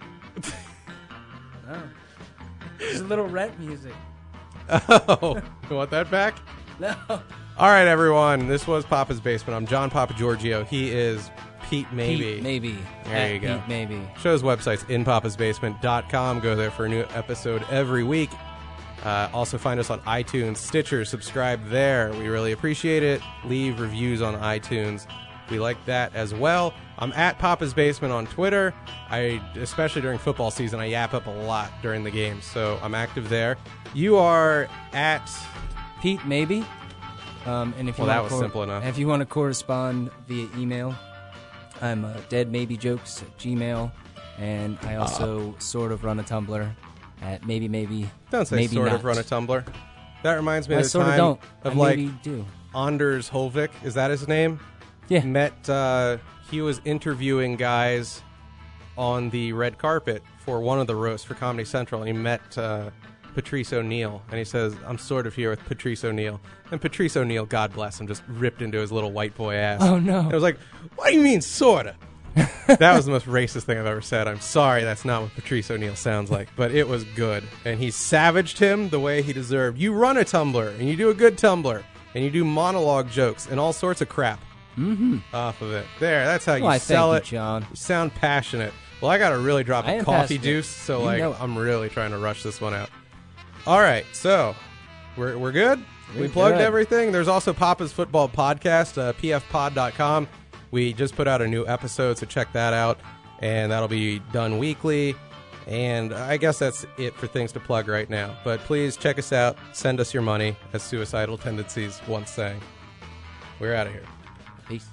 No. It's a little Rent music. Oh, you want that back? No. All right, everyone. This was Papa's Basement. I'm John Papa Giorgio. He is Pete Maybe. Pete Maybe. There At you go. Pete Maybe. Show's website's in papas basement dot com. Go there for a new episode every week. Uh, also find us on iTunes, Stitcher. Subscribe there. We really appreciate it. Leave reviews on iTunes. We like that as well. I'm at Papa's Basement on Twitter. I, especially during football season, I yap up a lot during the games, so I'm active there. You are at Pete Maybe. Um, and if you Well, that want was simple enough. If you want to correspond via email, I'm uh, deadmaybejokes at Gmail, and I also uh, sort of run a Tumblr at maybe maybe. Don't say maybe sort not. of run a Tumblr. That reminds me I of the sort time of don't. of I like maybe do. Anders Holvik. Is that his name? Yeah. Met. Uh, he was interviewing guys on the red carpet for one of the roasts for Comedy Central, and he met uh, Patrice O'Neill, and he says, "I'm sort of here with Patrice O'Neill." And Patrice O'Neill, God bless him, just ripped into his little white boy ass. Oh no! And I was like, "What do you mean, sorta?" That was the most racist thing I've ever said. I'm sorry, that's not what Patrice O'Neill sounds like, but it was good. And he savaged him the way he deserved. You run a Tumblr, and you do a good Tumblr, and you do monologue jokes and all sorts of crap mm-hmm. off of it. There, that's how you well, I sell thank it. You, John. You sound passionate. Well, I got to really drop I a am coffee passionate. juice, so You like know it. I'm really trying to rush this one out. All right, so we're we're good. We're we plugged good. everything. There's also Papa's Football Podcast, uh, p f pod dot com. We just put out a new episode, so check that out, and that'll be done weekly. And I guess that's it for things to plug right now. But please check us out. Send us your money, as Suicidal Tendencies once sang. We're out of here. Peace.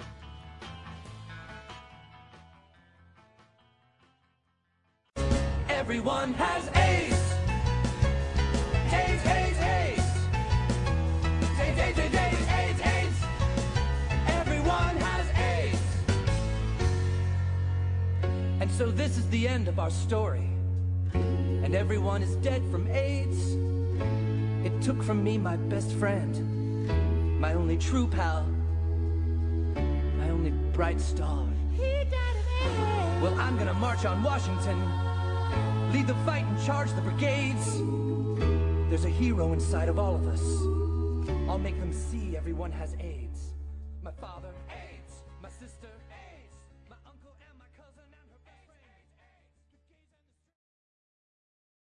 Everyone has AIDS. AIDS, AIDS, AIDS. AIDS, AIDS, AIDS, AIDS, AIDS, AIDS. Everyone has AIDS. And so this is the end of our story. And everyone is dead from AIDS. It took from me my best friend, my only true pal, my only bright star. He died of AIDS. Well, I'm gonna march on Washington, lead the fight and charge the brigades. There's a hero inside of all of us. I'll make them see everyone has AIDS. My father, AIDS.